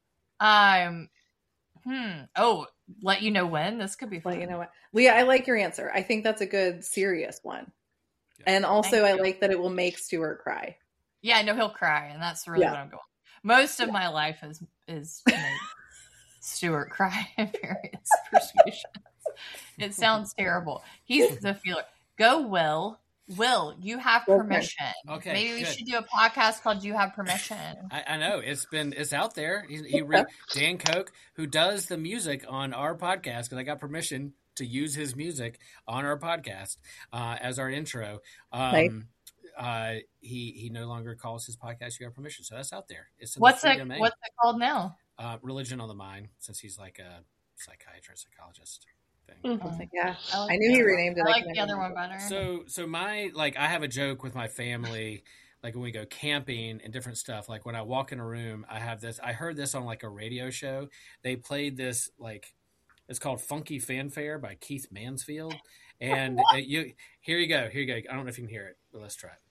Oh, let you know when? This could be fun. Let you know what. Leah, I like your answer. I think that's a good, serious one. Yeah. And also, I like that it will make Stuart cry. Yeah, I know he'll cry, and that's really what I'm going. Most of my life is to make Stuart cry in various persuasions. It sounds terrible. He's the feeler. Go, Will. Will, you have permission. Okay. Maybe we should do a podcast called "You Have Permission." I know it's out there. Dan Koch, who does the music on our podcast, because I got permission to use his music on our podcast as our intro. Right. He no longer calls his podcast "You Have Permission," so that's out there. It's what's it called now? Religion on the Mind, since he's like a psychiatrist, psychologist. Yeah, I knew he renamed it. I like the other one better. So my I have a joke with my family, like when we go camping and different stuff. Like when I walk in a room, I have this. I heard this on like a radio show. They played this it's called "Funky Fanfare" by Keith Mansfield, and here you go. I don't know if you can hear it, but let's try it.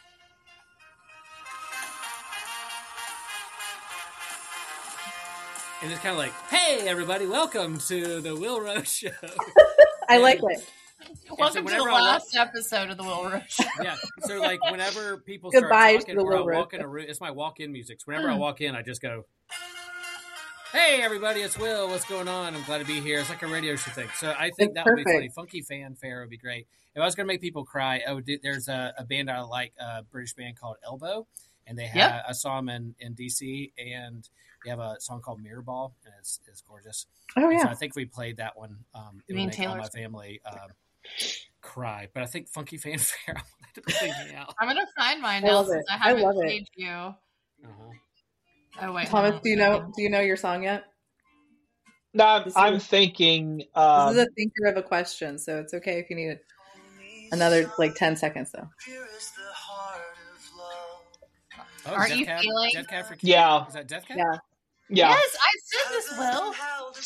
And it's kind of like, hey, everybody, welcome to the Will Rose Show. I like it. Welcome to the last episode of the Will Rose Show. Yeah, so whenever people start talking or I walk in a room, it's my walk-in music. So whenever I walk in, I just go, hey, everybody, it's Will. What's going on? I'm glad to be here. It's like a radio show thing. So I think that would be funny. Funky Fanfare would be great. If I was going to make people cry, there's a band I like, a British band called Elbow. And they have, I saw them in DC, and they have a song called Mirror Ball, and it's gorgeous. Oh, yeah. So I think we played that one. It would make all my family cry. But I think Funky Fanfare, I'm going to find mine now since I haven't played you. Uh-huh. Oh, wait. Thomas, do you know your song yet? No, I'm thinking. This is a thinker of a question, so it's okay if you need another 10 seconds, though. Oh, Aren't you feeling? Death Cab for Cutie? Yeah. Is that Death Cab? Yeah. Yes, I said this, Will.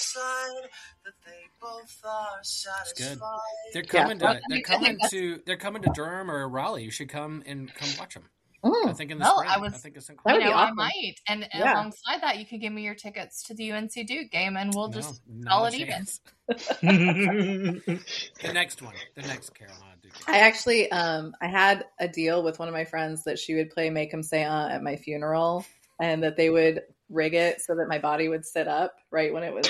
It's good. They're coming to Durham or Raleigh. You should come watch them. I think in the spring. I think it's incredible. I might. And alongside that, you can give me your tickets to the UNC Duke game, and we'll just call it even. The next Carolina Duke. I actually, I had a deal with one of my friends that she would play "Make 'Em Say at my funeral, and that they would rig it so that my body would sit up right when it was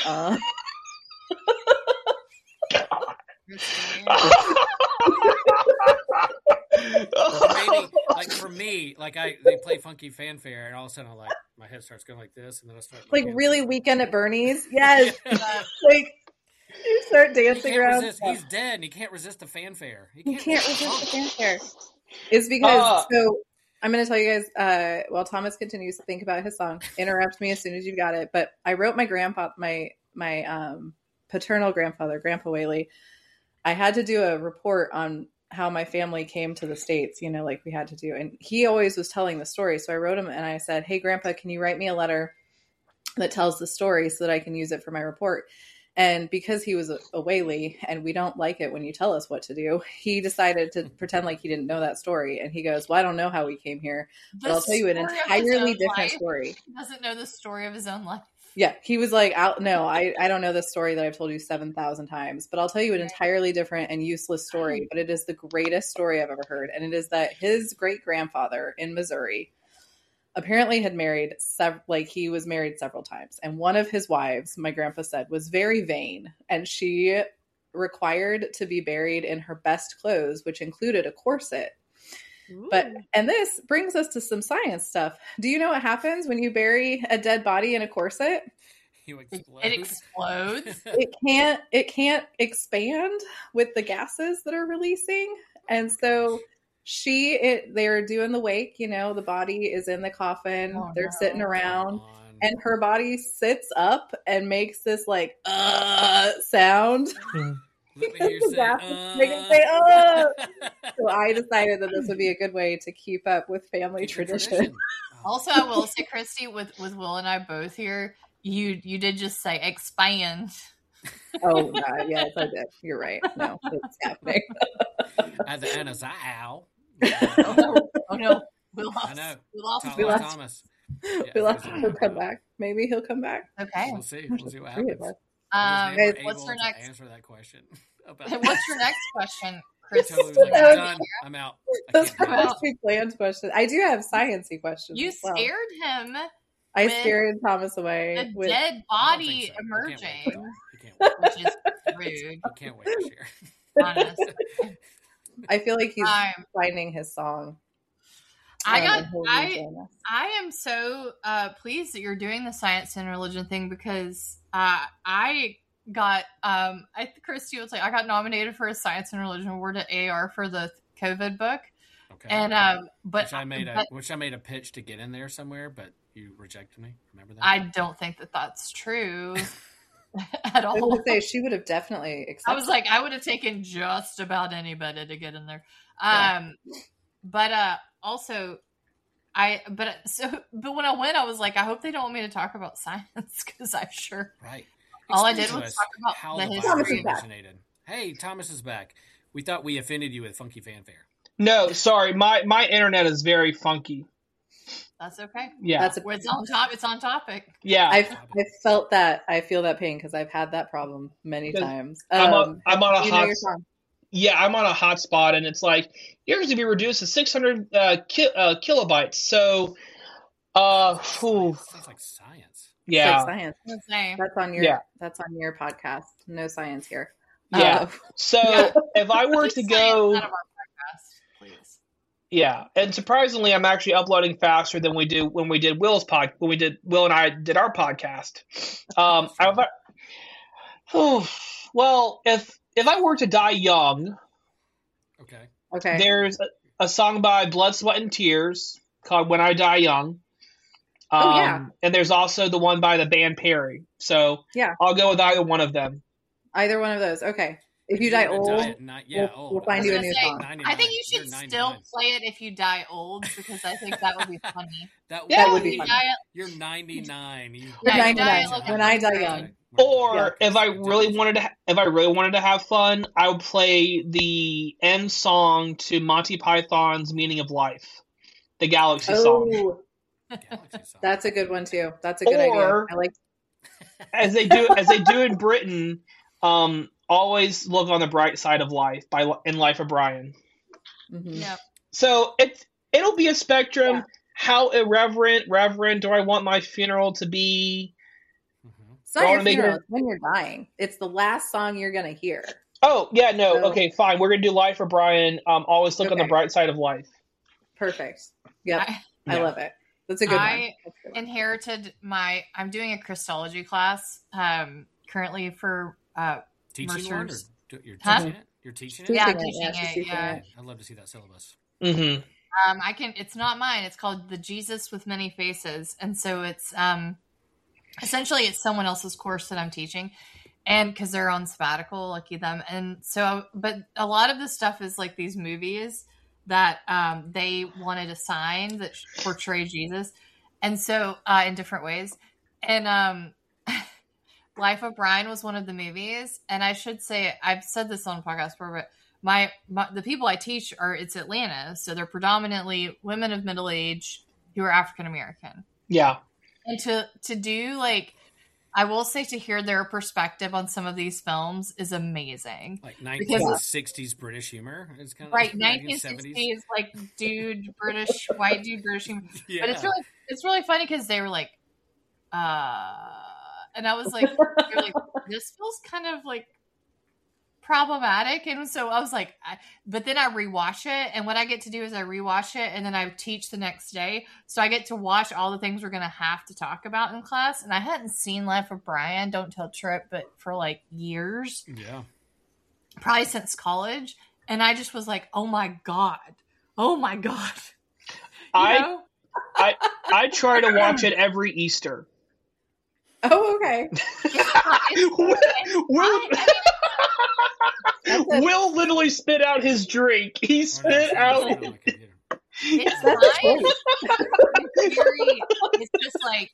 For me, they play Funky Fanfare, and all of a sudden, my head starts going like this, and then I start really Weekend at Bernie's. Yes, you start dancing around. He's dead, and he can't resist the fanfare. He can't resist the fanfare. It's because I'm going to tell you guys, while Thomas continues to think about his song, interrupt me as soon as you've got it. But I wrote my grandpa, my paternal grandfather, Grandpa Whaley. I had to do a report on how my family came to the States, like we had to do. And he always was telling the story. So I wrote him and I said, hey, Grandpa, can you write me a letter that tells the story so that I can use it for my report? And because he was a Whaley and we don't like it when you tell us what to do, he decided to pretend like he didn't know that story. And he goes, well, I don't know how we came here, but I'll tell you an entirely different story. He doesn't know the story of his own life. Yeah, he was like, no, I don't know the story that I've told you 7,000 times, but I'll tell you an entirely different and useless story, but it is the greatest story I've ever heard. And it is that his great-grandfather in Missouri apparently had he was married several times. And one of his wives, my grandpa said, was very vain. And she required to be buried in her best clothes, which included a corset. Ooh. And this brings us to some science stuff. Do you know what happens when you bury a dead body in a corset? You explode. It explodes. It can't expand with the gases that are releasing. And so they're doing the wake, the body is in the coffin. Oh, they're sitting around and her body sits up and makes this sound. Let me hear you say, So I decided that this would be a good way to keep up with family tradition. Also, I will say, Christy, with Will and I both here, you did just say expand. Oh, yes, I did. You're right. No, it's happening. At the end, it's ow. Oh no, we lost Thomas. Yeah, he'll come back. Maybe he'll come back. Okay, we'll see what happens. What's your next? Answer that question. What's your next question, Chris? Done. I'm out. Those are actually planned questions. I do have sciencey questions. You scared him. I scared Thomas away. The dead body emerging, which is rude. You can't wait to share. Honest. I feel like he's finding his song. I am so pleased that you're doing the science and religion thing because I got Christy will say I got nominated for a science and religion award at AR for the COVID book. Okay. And which I made a pitch to get in there somewhere, but you rejected me. Remember that? I don't think that that's true. At all. I would say she would have definitely accepted. I was like, I would have taken just about anybody to get in there. But also but when I went, I was like, I hope they don't want me to talk about science because I'm sure. Right. All I did was talk about how the history originated. Hey, Thomas is back. We thought we offended you with funky fanfare. No, sorry. My internet is very funky. That's okay. Yeah, it's on top. It's on topic. Yeah, I felt that. I feel that pain because I've had that problem many times. I'm on a hot. Yeah, I'm on a hotspot, and it's like you're going to be reduced to 600 kilobytes. So, sounds like science. Yeah, like science. That's on your. Yeah. That's on your podcast. No science here. Yeah. So if I were to go. Yeah, and surprisingly, I'm actually uploading faster than we do when we did Will and I did our podcast. Well, if I were to die young, okay, there's a song by Blood, Sweat, and Tears called "When I Die Young." And there's also the one by the band Perry. So yeah, I'll go with either one of them. Either one of those. Okay. If you die old, we'll find you a new song. I think you should still play it if you die old because I think that would be funny. That would be funny. You're 99. You're 99. When I die young. Or if I really wanted to have fun, I would play the end song to Monty Python's "Meaning of Life," the Galaxy song. That's a good one too. That's a good idea. I like as they do in Britain. Always look on the bright side of life in Life of Brian. Mm-hmm. Yep. So it'll be a spectrum. Yeah. How reverent do I want my funeral to be? Mm-hmm. It's not your funeral. It's when you're dying. It's the last song you're going to hear. Oh, yeah, no. Okay, fine. We're going to do Life of Brian. Always look on the bright side of life. Perfect. Yep. I love it. That's a good one. I inherited I'm doing a Christology class currently for teaching one, or you're teaching it? You're teaching it? Yeah, I'm teaching it. Yeah. I'd love to see that syllabus. Mm-hmm. It's not mine. It's called The Jesus with Many Faces. And so it's, essentially it's someone else's course that I'm teaching. And because they're on sabbatical, lucky them. And so, but a lot of the stuff is like these movies that they wanted to sign that portray Jesus. And so, in different ways. And Life of Brian was one of the movies. And I should say, I've said this on a podcast before, but the people I teach it's Atlanta. So they're predominantly women of middle age who are African American. Yeah. And to do like, I will say to hear their perspective on some of these films is amazing. Like 1960s British humor is kind of right. Like 1960s, like white dude British humor. Yeah. But it's really funny because they were like, and I was like, this feels kind of like problematic. And so I was like, but then I rewatch it. And what I get to do is I rewatch it and then I teach the next day. So I get to watch all the things we're going to have to talk about in class. And I hadn't seen Life of Brian, Don't Tell Trip, but for like years. Yeah. Probably since college. And I just was like, oh my God. Oh my God. I try to watch it every Easter. Oh, okay. Will literally spit out his drink. He spit out. It's just like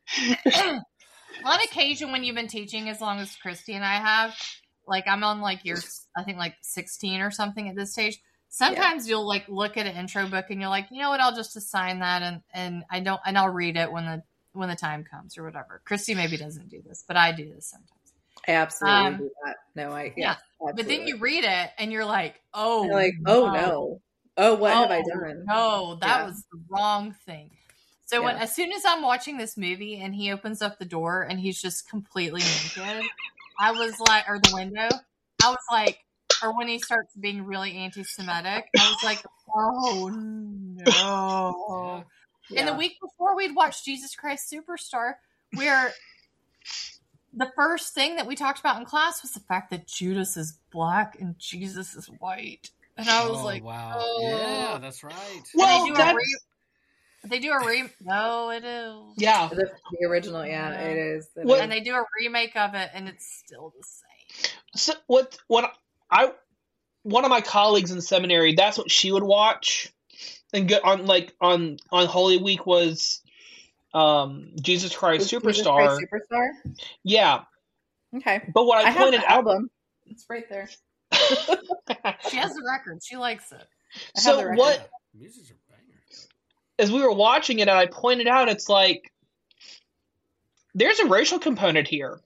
on occasion when you've been teaching as long as Christy and I have, like I'm on like I think like 16 or something at this stage. Sometimes you'll like look at an intro book and you're like, you know what, I'll just assign that and I'll read it when the time comes or whatever. Christy maybe doesn't do this, but I do this sometimes. I absolutely do that. No, yeah. But then you read it and you're like, oh, you're like, oh no. Oh, what have I done? No, that was the wrong thing. So as soon as I'm watching this movie and he opens up the door and he's just completely naked, I was like, or the window, I was like, or when he starts being really anti-Semitic, I was like, oh no. Yeah. And the week before we'd watched Jesus Christ Superstar, where the first thing that we talked about in class was the fact that Judas is black and Jesus is white. And I was like, wow. Oh. Yeah, that's right. Well, they do a no, it is. Yeah. The original, it is. And they do a remake of it and it's still the same. So one of my colleagues in seminary, that's what she would watch and get on Holy Week was Jesus Christ Superstar. Jesus Christ Superstar? Yeah. Okay. But what I pointed have the album. It's right there. She has the record. She likes it. So what? As we were watching it, and I pointed out, it's like there's a racial component here,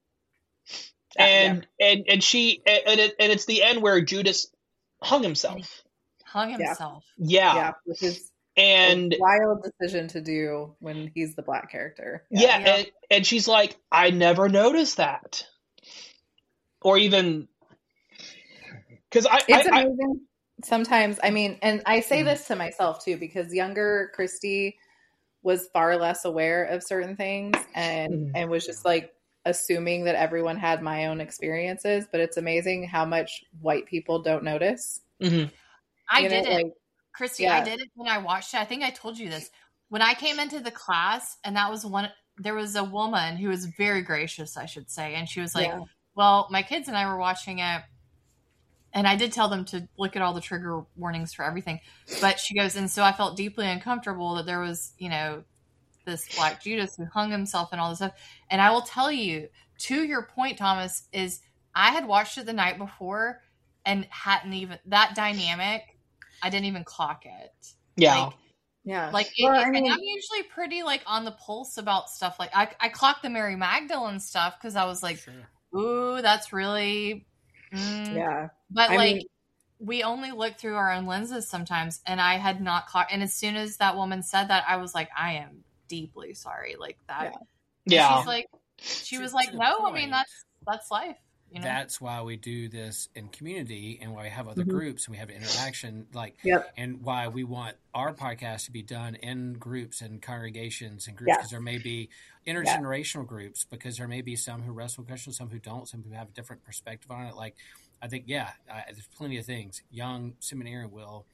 and it's the end where Judas hung himself. Yeah. Which is a wild decision to do when he's the black character. Yeah. And she's like, I never noticed that, or even because it's amazing. Sometimes, I mean, and I say this to myself too, because younger Christy was far less aware of certain things and was just like assuming that everyone had my own experiences. But it's amazing how much white people don't notice. Mm-hmm. I did it, Christy. I did it when I watched it. I think I told you this when I came into the class, and that was there was a woman who was very gracious, I should say, and she was like, "Well, my kids and I were watching it." And I did tell them to look at all the trigger warnings for everything. But she goes, and so I felt deeply uncomfortable that there was, this black Judas who hung himself and all this stuff. And I will tell you, to your point, Thomas, is I had watched it the night before and hadn't even, that dynamic, I didn't even clock it. Yeah. And I'm usually pretty on the pulse about stuff. Like I clocked the Mary Magdalene stuff because I was like, ooh, that's really... But we only look through our own lenses sometimes, and I had not caught. And as soon as that woman said that, I was like, I am deeply sorry. Like that. Yeah. She's like, she was like, no, I mean, that's life. That's why we do this in community, and why we have other groups and we have interaction, and why we want our podcast to be done in groups and congregations and groups, because there may be intergenerational groups, because there may be some who wrestle questions, some who don't, some who have a different perspective on it. Like, I think, there's plenty of things. Young seminarian will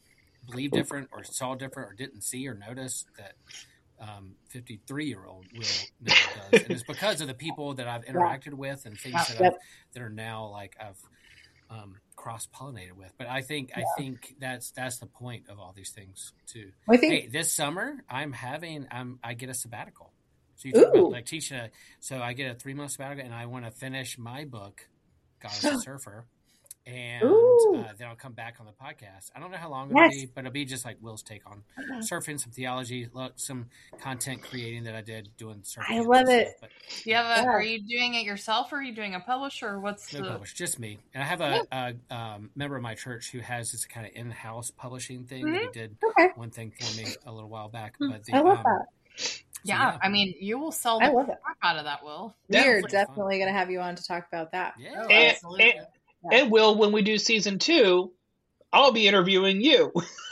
believe different or saw different or didn't see or notice that 53-year-old Will never does. And it's because of the people that I've interacted with and things that are now like I've cross-pollinated with. But I think that's the point of all these things too. Hey, this summer I get a sabbatical. So you talk about like teaching so I get a 3-month sabbatical, and I want to finish my book, God is a Surfer. And then I'll come back on the podcast. I don't know how long it'll be, but it'll be just like Will's take on surfing, some theology, some content creating that I did doing surfing. I love it. But, are you doing it yourself, or are you doing a publisher, or what's publisher, just me. And I have a member of my church who has this kind of in-house publishing thing. That he did one thing for me a little while back. But I love that. Yeah, I mean, you will sell the crap out of that, Will. We're definitely going to have you on to talk about that. Yeah, absolutely. And Will, when we do season 2, I'll be interviewing you.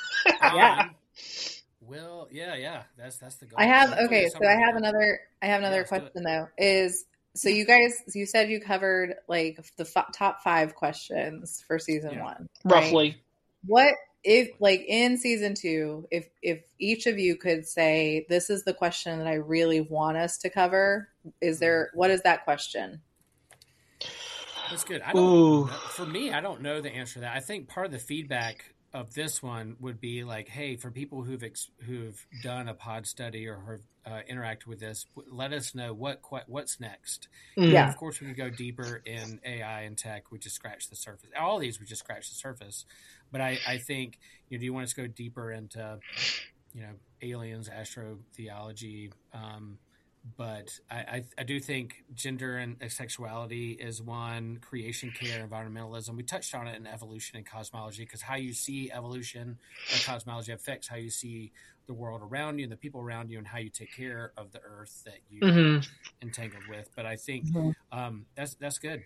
Will, that's the goal. I have another question though. So you said you covered like the top 5 questions for season 1, roughly. Right? What if, like, in season 2, if each of you could say, this is the question that I really want us to cover, what is that question? That's good. For me, I don't know the answer to that. I think part of the feedback of this one would be like, hey, for people who've done a pod study or have interacted with this, let us know what's next. Yeah. Of course, we could go deeper in AI and tech. We just scratched the surface. All these, we just scratched the surface. But I think, do you want us to go deeper into, aliens, astrotheology? But I do think gender and sexuality is one, creation care, environmentalism. We touched on it in evolution and cosmology, because how you see evolution or cosmology affects how you see the world around you and the people around you and how you take care of the earth that you entangled with. But I think that's good.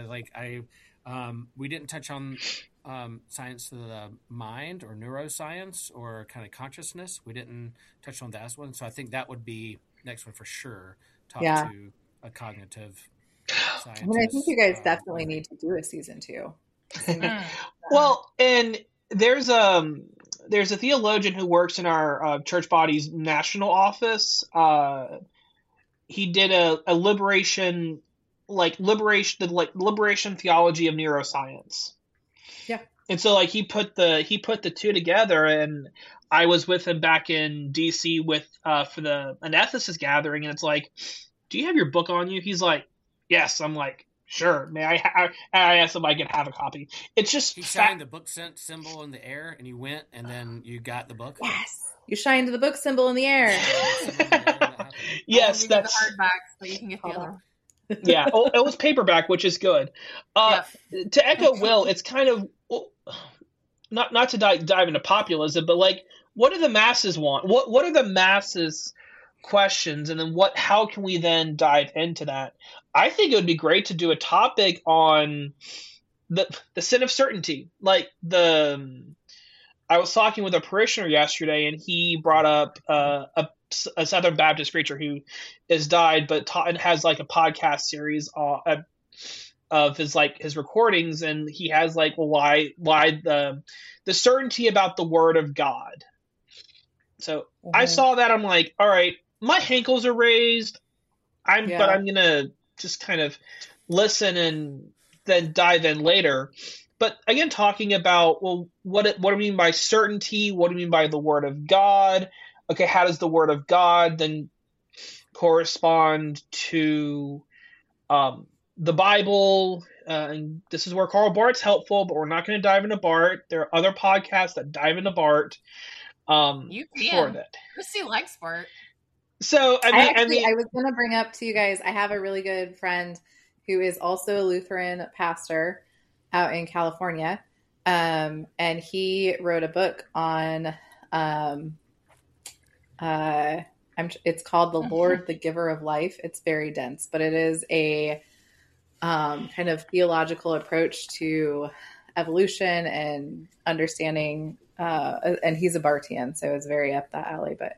We didn't touch on science of the mind or neuroscience or kind of consciousness. We didn't touch on that one. So I think that would be next one for sure. Talk to a cognitive scientist. I mean, I think you guys definitely need to do a season 2. Well, and there's a theologian who works in our church body's national office. He did a liberation theology of neuroscience. Yeah. And so like he put the two together, and I was with him back in DC for an ethicist gathering, and it's like, do you have your book on you? He's like, yes. I'm like, sure. May I asked him if I could have a copy. It's just he shined the book symbol in the air, and you went, and then you got the book. Yes, you shined the book symbol in the air. Yes, that's the hardback, so you can get the other. Yeah, it was paperback, which is good. To echo Will, it's kind of not to dive into populism, but like, what do the masses want? What are the masses' questions, and then how can we then dive into that? I think it would be great to do a topic on the sin of certainty. Like I was talking with a parishioner yesterday, and he brought up a Southern Baptist preacher who has died, but and has like a podcast series of his recordings, and he has like, why the certainty about the Word of God. So I saw that, I'm like, all right, my hankles are raised. But I'm gonna just kind of listen and then dive in later. But again, talking about, well, what do we mean by certainty? What do we mean by the Word of God? Okay, how does the Word of God then correspond to the Bible? And this is where Karl Barth's helpful, but we're not going to dive into Barth. There are other podcasts that dive into Barth. You can. For that. Christy likes Barth. So I was going to bring up to you guys, I have a really good friend who is also a Lutheran pastor out in California. And he wrote a book on, it's called The Lord, the Giver of Life. It's very dense, but it is a kind of theological approach to evolution and understanding, and he's a Barthian, so it's very up that alley, but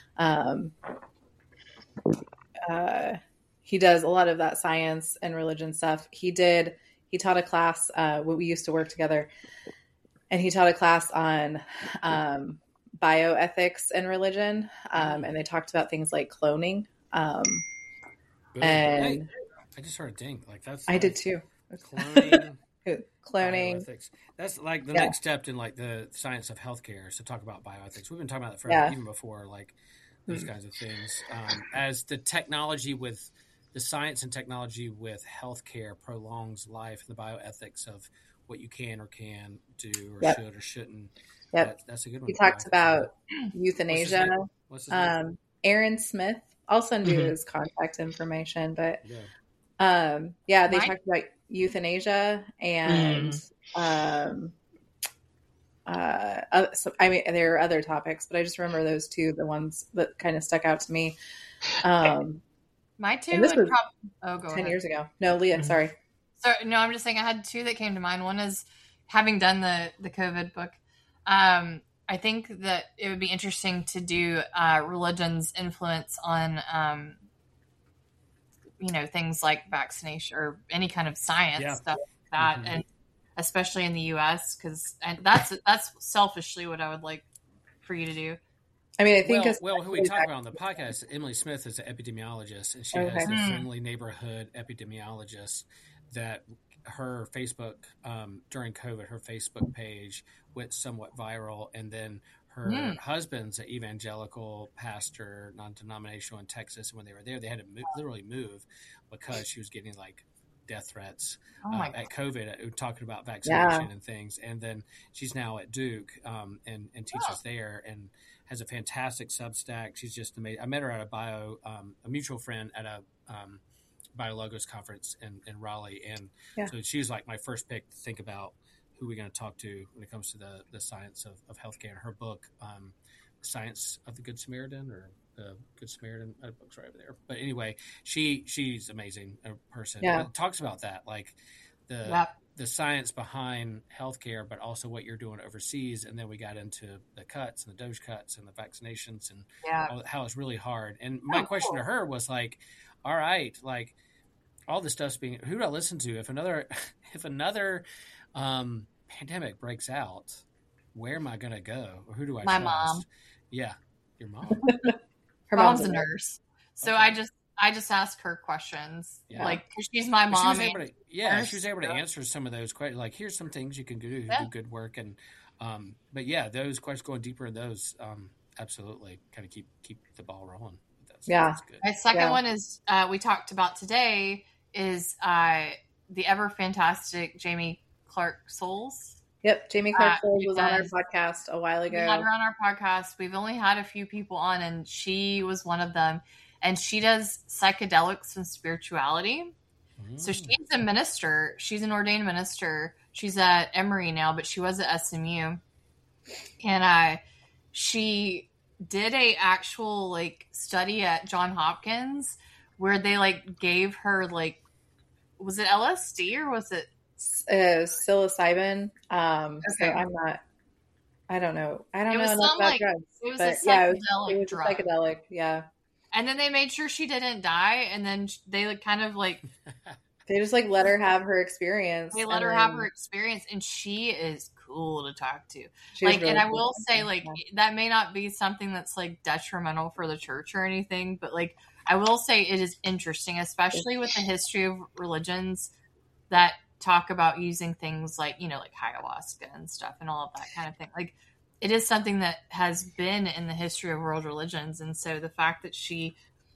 he does a lot of that science and religion stuff. He taught a class when we used to work together, and he taught a class on bioethics and religion, and they talked about things like cloning. And hey, I just heard a ding. Like I did too. Cloning. Cloning. Bioethics. That's like the next step in like the science of healthcare. So talk about bioethics. We've been talking about it for even before, like those kinds of things. As the technology with the science and technology with healthcare prolongs life, the bioethics of what you can or can do or should or shouldn't. Yep. That's a good one. He talks about euthanasia. What's his name? Aaron Smith. I'll send you his contact information, but they talked about euthanasia and there are other topics, but I just remember those two, the ones that kind of stuck out to me. My two would probably go 10 ahead. years ago. No, Leah, sorry. So no, I'm just saying I had two that came to mind. One is having done the COVID book. I think that it would be interesting to do religion's influence on things like vaccination or any kind of science stuff like that, and especially in the U.S. and that's selfishly what I would like for you to do. I mean, I think who we talk about on the podcast, Emily Smith is an epidemiologist, and she has the Friendly Neighborhood epidemiologist that her Facebook during COVID, her Facebook page went somewhat viral, and then her husband's an evangelical pastor, non-denominational in Texas. And when they were there, they had to literally move because she was getting like death threats at COVID, talking about vaccination and things. And then she's now at Duke and teaches there and has a fantastic Substack. She's just amazing. I met her at a mutual friend at a BioLogos conference in Raleigh. And so she was like my first pick to think about who we're going to talk to when it comes to the science of healthcare. And her book, Science of the Good Samaritan, or the Good Samaritan, book's right over there. But anyway, she's amazing person. Yeah. It talks about that, like the science behind healthcare, but also what you're doing overseas. And then we got into the cuts and the Doge cuts and the vaccinations and how it's really hard. And my question to her was like, all right, like all this stuff's being, who do I listen to? If another pandemic breaks out, where am I going to go? Or who do I trust? My mom. Yeah. Your mom. Her mom's a nurse. So okay. I just ask her questions, like, cause she's my mom. She was able to answer some of those questions. Like, here's some things you can do to do good work, and but those questions, going deeper in those, absolutely, kind of keep the ball rolling. That's good. My second one is we talked about today is the ever fantastic Jamie Clark Souls. Yep, Jamie Clark Souls was on our podcast a while ago. We had her on our podcast. We've only had a few people on, and she was one of them. And she does psychedelics and spirituality. So she's a minister. She's an ordained minister. She's at Emory now, but she was at SMU. And she did a actual like study at Johns Hopkins where they like gave her like, was it LSD or was it psilocybin? So I don't know enough about drugs. It was a psychedelic drug. Psychedelic, yeah. And then they made sure she didn't die, and then they like kind of like they just like let her have her experience. They let her have her experience, and she is cool to talk to. Like, really, and I will say, like, that may not be something that's like detrimental for the church or anything, but like I will say it is interesting, especially with the history of religions that talk about using things like, like ayahuasca and stuff and all of that kind of thing. Like, it is something that has been in the history of world religions. And so the fact that she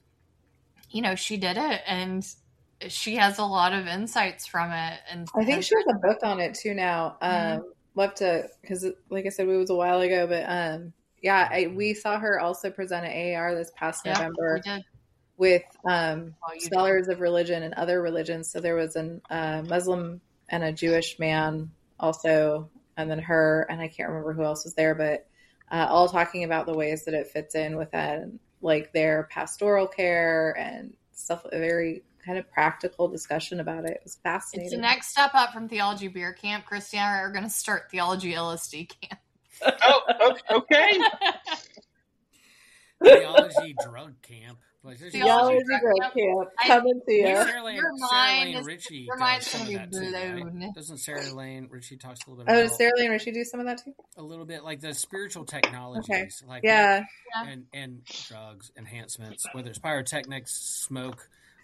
did it and she has a lot of insights from it. And I think she has a book on it too now. We'll have to, because like I said, it was a while ago, but we saw her also present at AAR this past November with scholars of religion and other religions. So there was a Muslim and a Jewish man also, and then her, and I can't remember who else was there, but all talking about the ways that it fits in within like their pastoral care and stuff. A very kind of practical discussion about it. It was fascinating. It's the next step up from Theology Beer Camp. Christy and I are going to start Theology LSD Camp. Oh, okay. theology drug camp. Like, Theology drug camp coming to you. Sarah Lane Ritchie does some of that too, right? Doesn't Sarah Lane Ritchie talks a little bit about... does Sarah Lane Ritchie do some of that too? A little bit, like the spiritual technologies. Like and drugs, enhancements, whether it's pyrotechnics, smoke,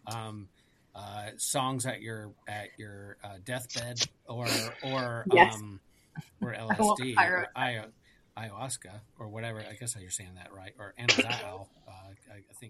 songs at your deathbed, or LSD, or ayahuasca, or whatever. I guess you're saying that right, or Anazao. I think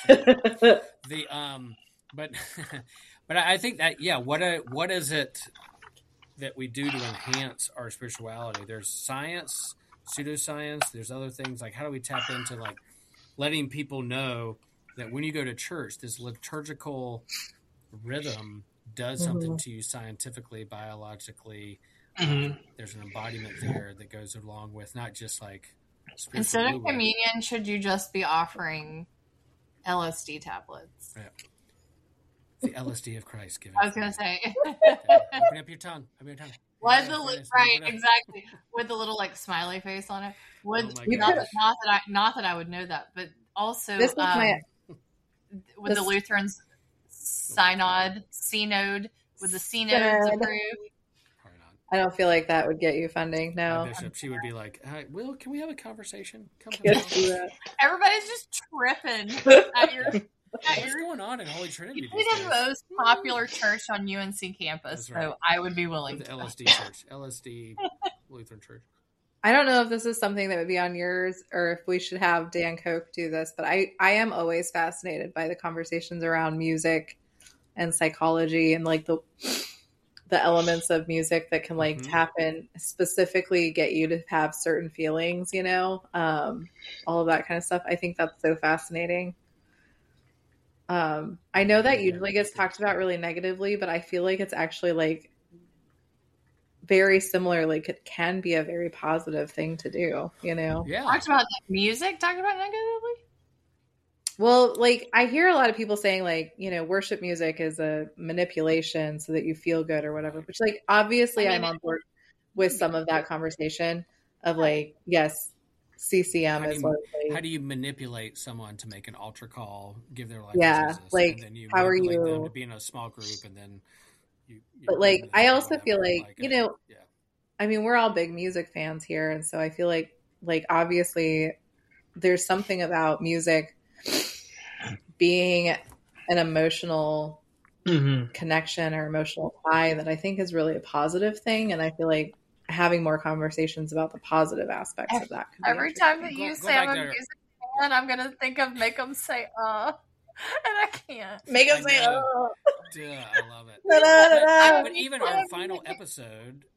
but I think that what is it that we do to enhance our spirituality? There's science, pseudoscience. There's other things, like how do we tap into like letting people know that when you go to church, this liturgical rhythm does something to you scientifically, biologically. There's an embodiment there that goes along with not just like instead of communion, should you just be offering LSD tablets? Yeah. The LSD of Christ. I was going to say. Open up your tongue. Exactly. With the little like smiley face on it. Not that I would know that, but also with the Lutherans synod, with the synods approved. I don't feel like that would get you funding. No, Bishop, she would be like, "Hi, Will, can we have a conversation? Everybody's just tripping at your. What's going on in Holy Trinity? You'd be the most popular church on UNC campus, right. So I would be willing. The LSD church, LSD Lutheran Church. I don't know if this is something that would be on yours, or if we should have Dan Koch do this, but I am always fascinated by the conversations around music and psychology and like the elements of music that can like tap in, specifically get you to have certain feelings, all of that kind of stuff. I think that's so fascinating. I know that usually gets talked about really negatively, but I feel like it's actually like very similar. Like it can be a very positive thing to do, Yeah. Talked about music, talked about negatively. Well, like I hear a lot of people saying like, worship music is a manipulation so that you feel good or whatever, which like, obviously I'm on board with some of that conversation of like, yes, CCM is largely... How do you manipulate someone to make an altar call, give their life to Jesus, like, and then you how are you them to be in a small group, and then you but like I also feel like I mean, we're all big music fans here, and so I feel like obviously there's something about music being an emotional connection or emotional high that I think is really a positive thing, and I feel like having more conversations about the positive aspects of that. Every time that you say I'm a music fan, I'm going to think of Make 'Em Say, and I can't. Make 'Em Say, Duh, I love it. But even our final episode,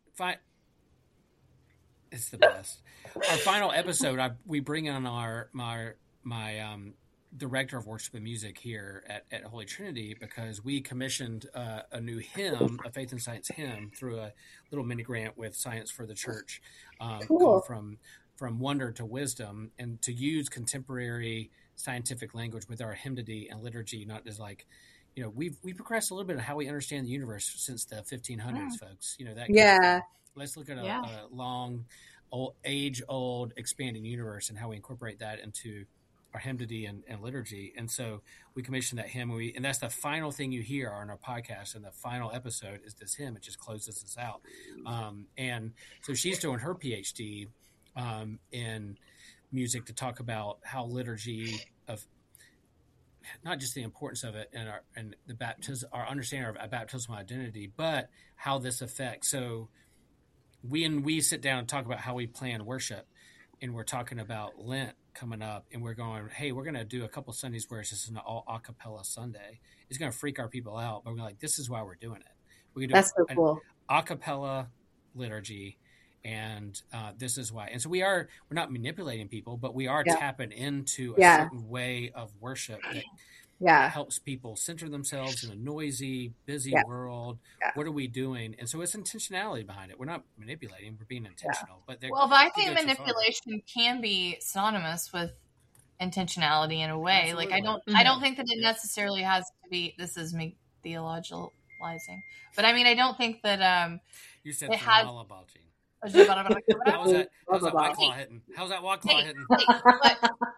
it's the best. Our final episode, we bring in my director of worship and music here at Holy Trinity, because we commissioned a new hymn, a faith and science hymn, through a little mini grant with Science for the Church, cool. from wonder to wisdom, and to use contemporary scientific language with our hymnody and liturgy, not just like, we've progressed a little bit of how we understand the universe since the 1500s, folks. Let's look at a long, age-old expanding universe and how we incorporate that into our hymnody and liturgy. And so we commissioned that hymn, and that's the final thing you hear on our podcast, and the final episode is this hymn. It just closes us out. And so she's doing her PhD in music to talk about how liturgy, of not just the importance of it and the baptism, our understanding of our baptismal identity, but how this affects. So we sit down and talk about how we plan worship, and we're talking about Lent coming up, and we're going, hey, we're going to do a couple Sundays where it's just an all a cappella Sunday. It's going to freak our people out, but we're like, this is why we're doing it. We're going to do That's so cool. A cappella liturgy, and this is why. And so we're not manipulating people, but we are tapping into a certain way of worship that helps people center themselves in a noisy, busy world. What are we doing? And so it's intentionality behind it. We're not manipulating, we're being intentional. But I think manipulation can be synonymous with intentionality in a way. Absolutely. Like I don't think that it necessarily has to be, this is me theologizing, but I mean, I don't think that you said it has How's that white claw hitting? Look,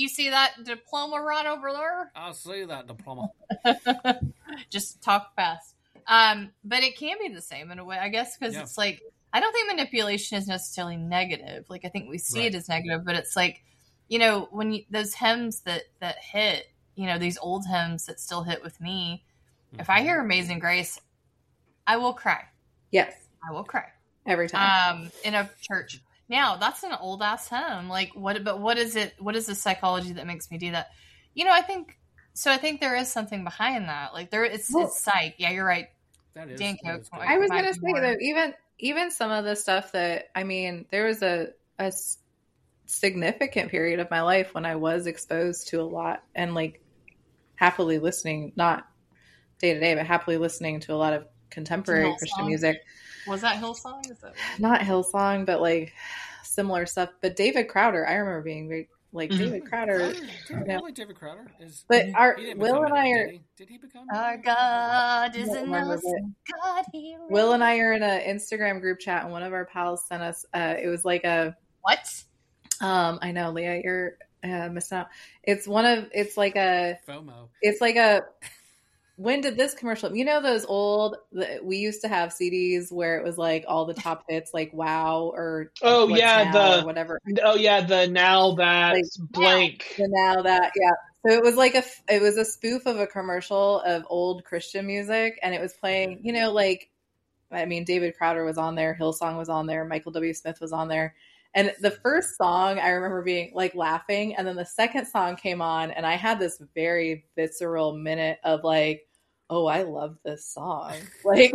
you see that diploma right over there? I'll see that diploma. Just talk fast. But it can be the same in a way, I guess, because it's like, I don't think manipulation is necessarily negative. Like, I think we see it as negative, but it's like, you know, when those hymns that hit, you know, these old hymns that still hit with me, if I hear Amazing Grace, I will cry. Yes. I will cry. Every time. In a church. Now, that's an old ass hymn. Like, what is it? What is the psychology that makes me do that? You know, I think there is something behind that. Like, it's psych. Yeah, you're right. That is. Dan Coates. I was going to say that even some of the stuff that, I mean, there was a significant period of my life when I was exposed to a lot and like happily listening, not day to day, but happily listening to a lot of contemporary Christian music. Was that Hillsong? Is that not Hillsong, but like similar stuff. But David Crowder, I remember being very like David Crowder. I like David Crowder. But Will and I are. Did he become? Our God is an awesome God. Will and I are in an Instagram group chat, and one of our pals sent us. It was like a what? I know, Leah, you're missing out. It's like a FOMO. It's like a. When did this commercial? You know those old. We used to have CDs where it was like all the top hits, like Wow or or whatever. The Now That like, blank. The Now That So it was like it was a spoof of a commercial of old Christian music, and it was playing. You know, like I mean, David Crowder was on there, Hillsong was on there, Michael W. Smith was on there. And the first song, I remember being like laughing. And then the second song came on and I had this very visceral minute of like, oh, I love this song. Like,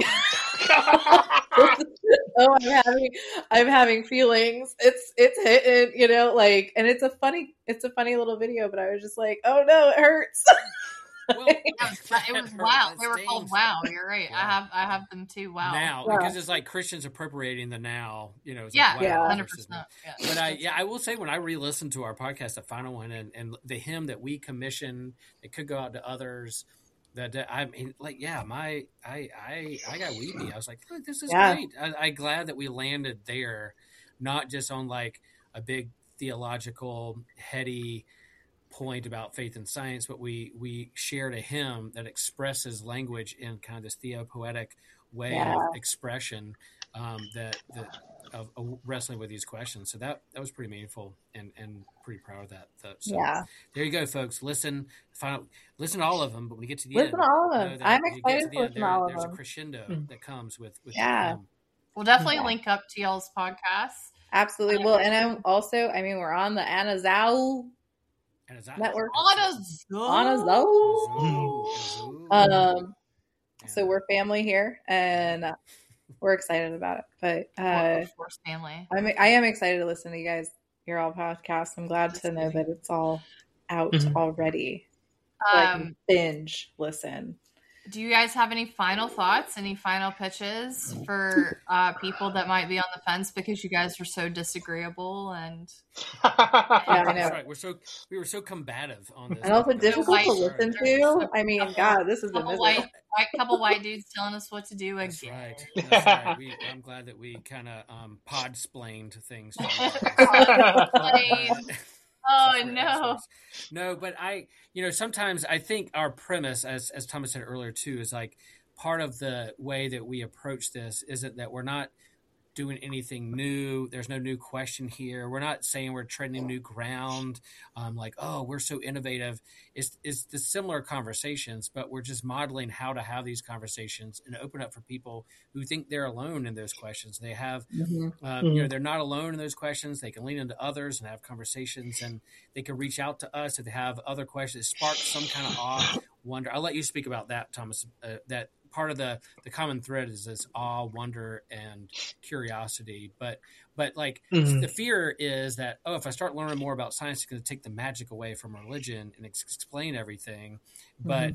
oh, I'm having feelings. It's hitting, you know, like, and it's a funny little video, but I was just like, oh no, it hurts. Well, it was Wow. They were called Wow. You're right. Yeah. I have them too. Wow. Now, because it's like Christians appropriating the now. You know. It's like, wow 100%. But I will say when I re-listened to our podcast, the final one, and the hymn that we commissioned, it could go out to others. That I mean, like, I got weepy. I was like, look, this is great. I'm glad that we landed there, not just on like a big theological heady point about faith and science, but we shared a hymn that expresses language in kind of this theopoetic way of expression of wrestling with these questions. So that was pretty meaningful and pretty proud of that. So there you go, folks. Listen to all of them, but when we get to the end, listen to all of them. I'm excited to listen to all of them. There's a crescendo that comes with We'll definitely link up to y'all's podcast. Absolutely. Well, and I'm also, I mean, we're on the Anazao network. Anazao. So we're family here, and we're excited about it. But of course, family. I am excited to listen to you guys, your all podcasts. I'm glad to know that it's all out already. So I can binge listen. Do you guys have any final thoughts? Any final pitches for people that might be on the fence because you guys are so disagreeable and I know. That's right. We were so combative on this, and also difficult to listen to. I mean, God, this is a couple white dudes telling us what to do again. That's right. I'm glad that we kind of pod-splained things. Oh no. No, but sometimes I think our premise, as Thomas said earlier too, is like part of the way that we approach this isn't that we're not doing anything new. There's no new question here. We're not saying we're treading new ground. Like, oh, we're so innovative. It's the similar conversations, but we're just modeling how to have these conversations and open up for people who think they're alone in those questions. They have, they're not alone in those questions. They can lean into others and have conversations, and they can reach out to us if they have other questions. Spark some kind of awe, wonder. I'll let you speak about that, Thomas. That part of the common thread is this awe, wonder, and curiosity. But like the fear is that, if I start learning more about science, it's going to take the magic away from religion and explain everything. But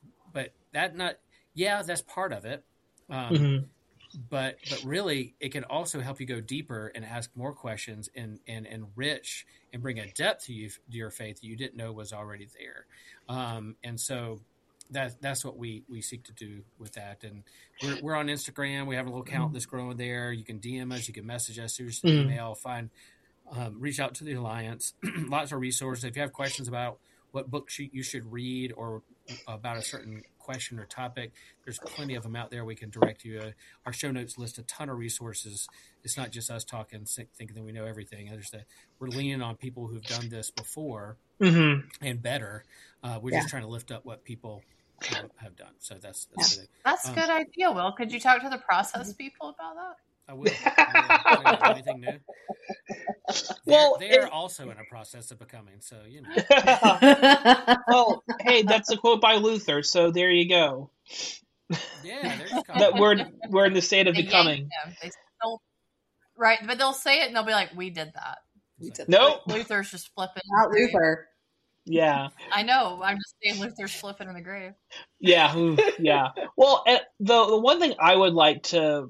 that's part of it. But really, it can also help you go deeper and ask more questions and enrich and bring a depth to your faith that you didn't know was already there. And so that's what we seek to do with that. And we're on Instagram. We have a little account that's growing there. You can DM us. You can message us. Through email. Find reach out to the Alliance. Lots of resources. If you have questions about what book you should read or about a certain question or topic, there's plenty of them out there. We can direct you. Our show notes list a ton of resources. It's not just us talking, thinking that we know everything. We're leaning on people who've done this before and better. We're just trying to lift up what people have done. So that's a good idea. Will, could you talk to the process people about that? I will. Anything new? They're also in a process of becoming. So Well, hey, that's a quote by Luther. So there you go. Yeah, just that we're in the state of becoming. Right, but they'll say it and they'll be like, "We did that." Nope. Luther's just flipping. Not Luther. Yeah. I know. I'm just saying Luther's flipping in the grave. Yeah. Yeah. Well, the one thing I would like to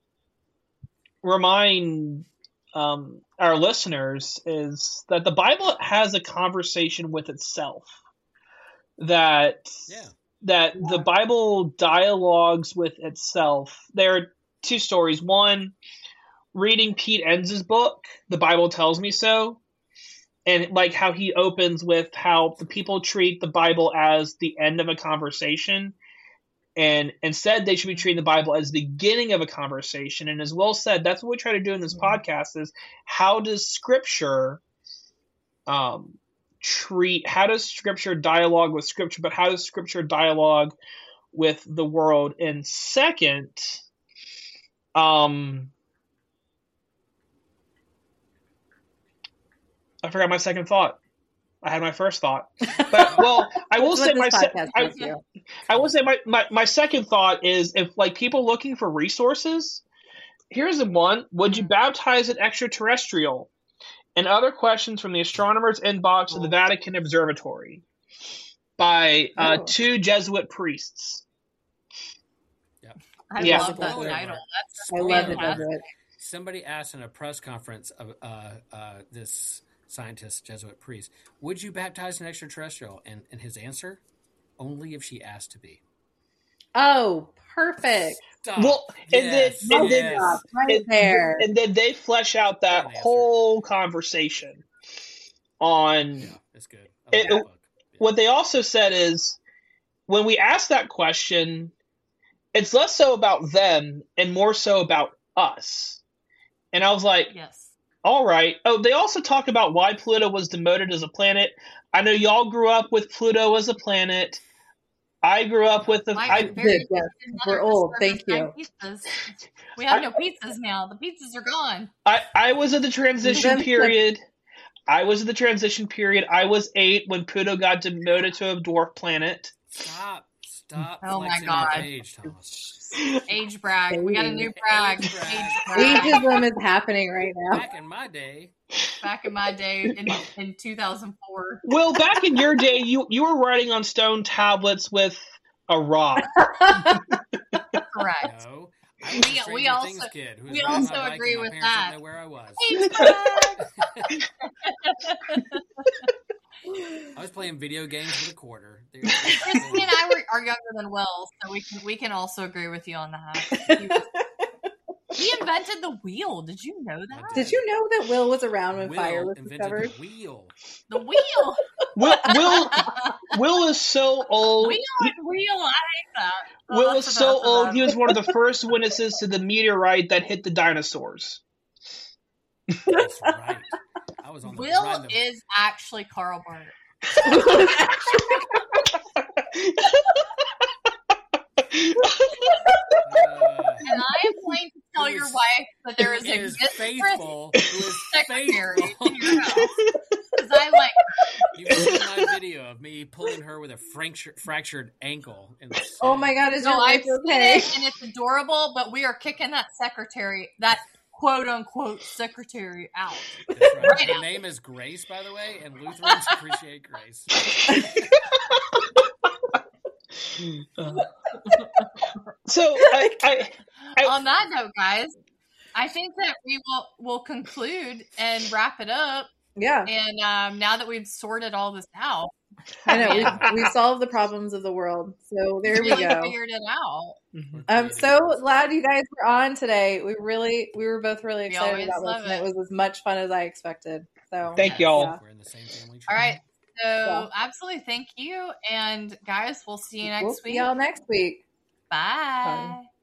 remind our listeners is that the Bible has a conversation with itself. That the Bible dialogues with itself. There are two stories. One, reading Pete Enns' book, The Bible Tells Me So, and like how he opens with how the people treat the Bible as the end of a conversation, and instead they should be treating the Bible as the beginning of a conversation. And as Will said, that's what we try to do in this podcast is how does Scripture how does Scripture dialogue with Scripture, but how does Scripture dialogue with the world? And second, I forgot my second thought. I had my first thought, but I will say my second thought is if like people looking for resources, here's the one: would you baptize an extraterrestrial? And other questions from the Astronomer's Inbox of the Vatican Observatory by 2 Jesuit priests. I love that title. I love it. Somebody asked in a press conference of this scientist, Jesuit priest, would you baptize an extraterrestrial? And his answer, only if she asked to be. Oh, perfect. Stop. Well, and then they flesh out that whole conversation on. Yeah, that's good. What they also said is, when we ask that question, it's less so about them and more so about us. And I was like, yes. All right. Oh, they also talk about why Pluto was demoted as a planet. I know y'all grew up with Pluto as a planet. I grew up with we're old. Thank you. Pizzas. We have no pizzas now. The pizzas are gone. I was in the transition period. I was 8 when Pluto got demoted to a dwarf planet. Stop. Oh my God. Age, Thomas. Age brag. We got a new brag. Ageism is happening right now. Back in my day, in 2004. Well, back in your day, you were writing on stone tablets with a rock. Correct. No, we also agree with that. Where I was. I was playing video games with a quarter. Christy and I are younger than Will, so we can also agree with you on that. He invented the wheel. Did you know that? Did you know that Will was around when fire was discovered? The wheel. The wheel. Will is so old. Wheel. I hate that. Will is so old. He was one of the first witnesses to the meteorite that hit the dinosaurs. That's right. I was on the Will is actually Carl Barnett. And I am going to tell your wife that there is a faithful secretary in your house. Because I like. You've seen my video of me pulling her with a fractured ankle. Oh my God, is your wife okay? And it's adorable, but we are kicking that secretary, that quote unquote secretary out. That's right. Her name is Grace, by the way, and Lutherans appreciate Grace. So I on that note, guys, I think that we will conclude and wrap it up. Yeah. And now that we've sorted all this out, I know we solved the problems of the world. So there we go. Figured it out. I'm so glad you guys were on today. We were both really excited about this, and it was as much fun as I expected. So thank y'all. Yeah. We're in the same family tree. All right. So absolutely, thank you, and guys, we'll see you next week. See y'all next week. Bye.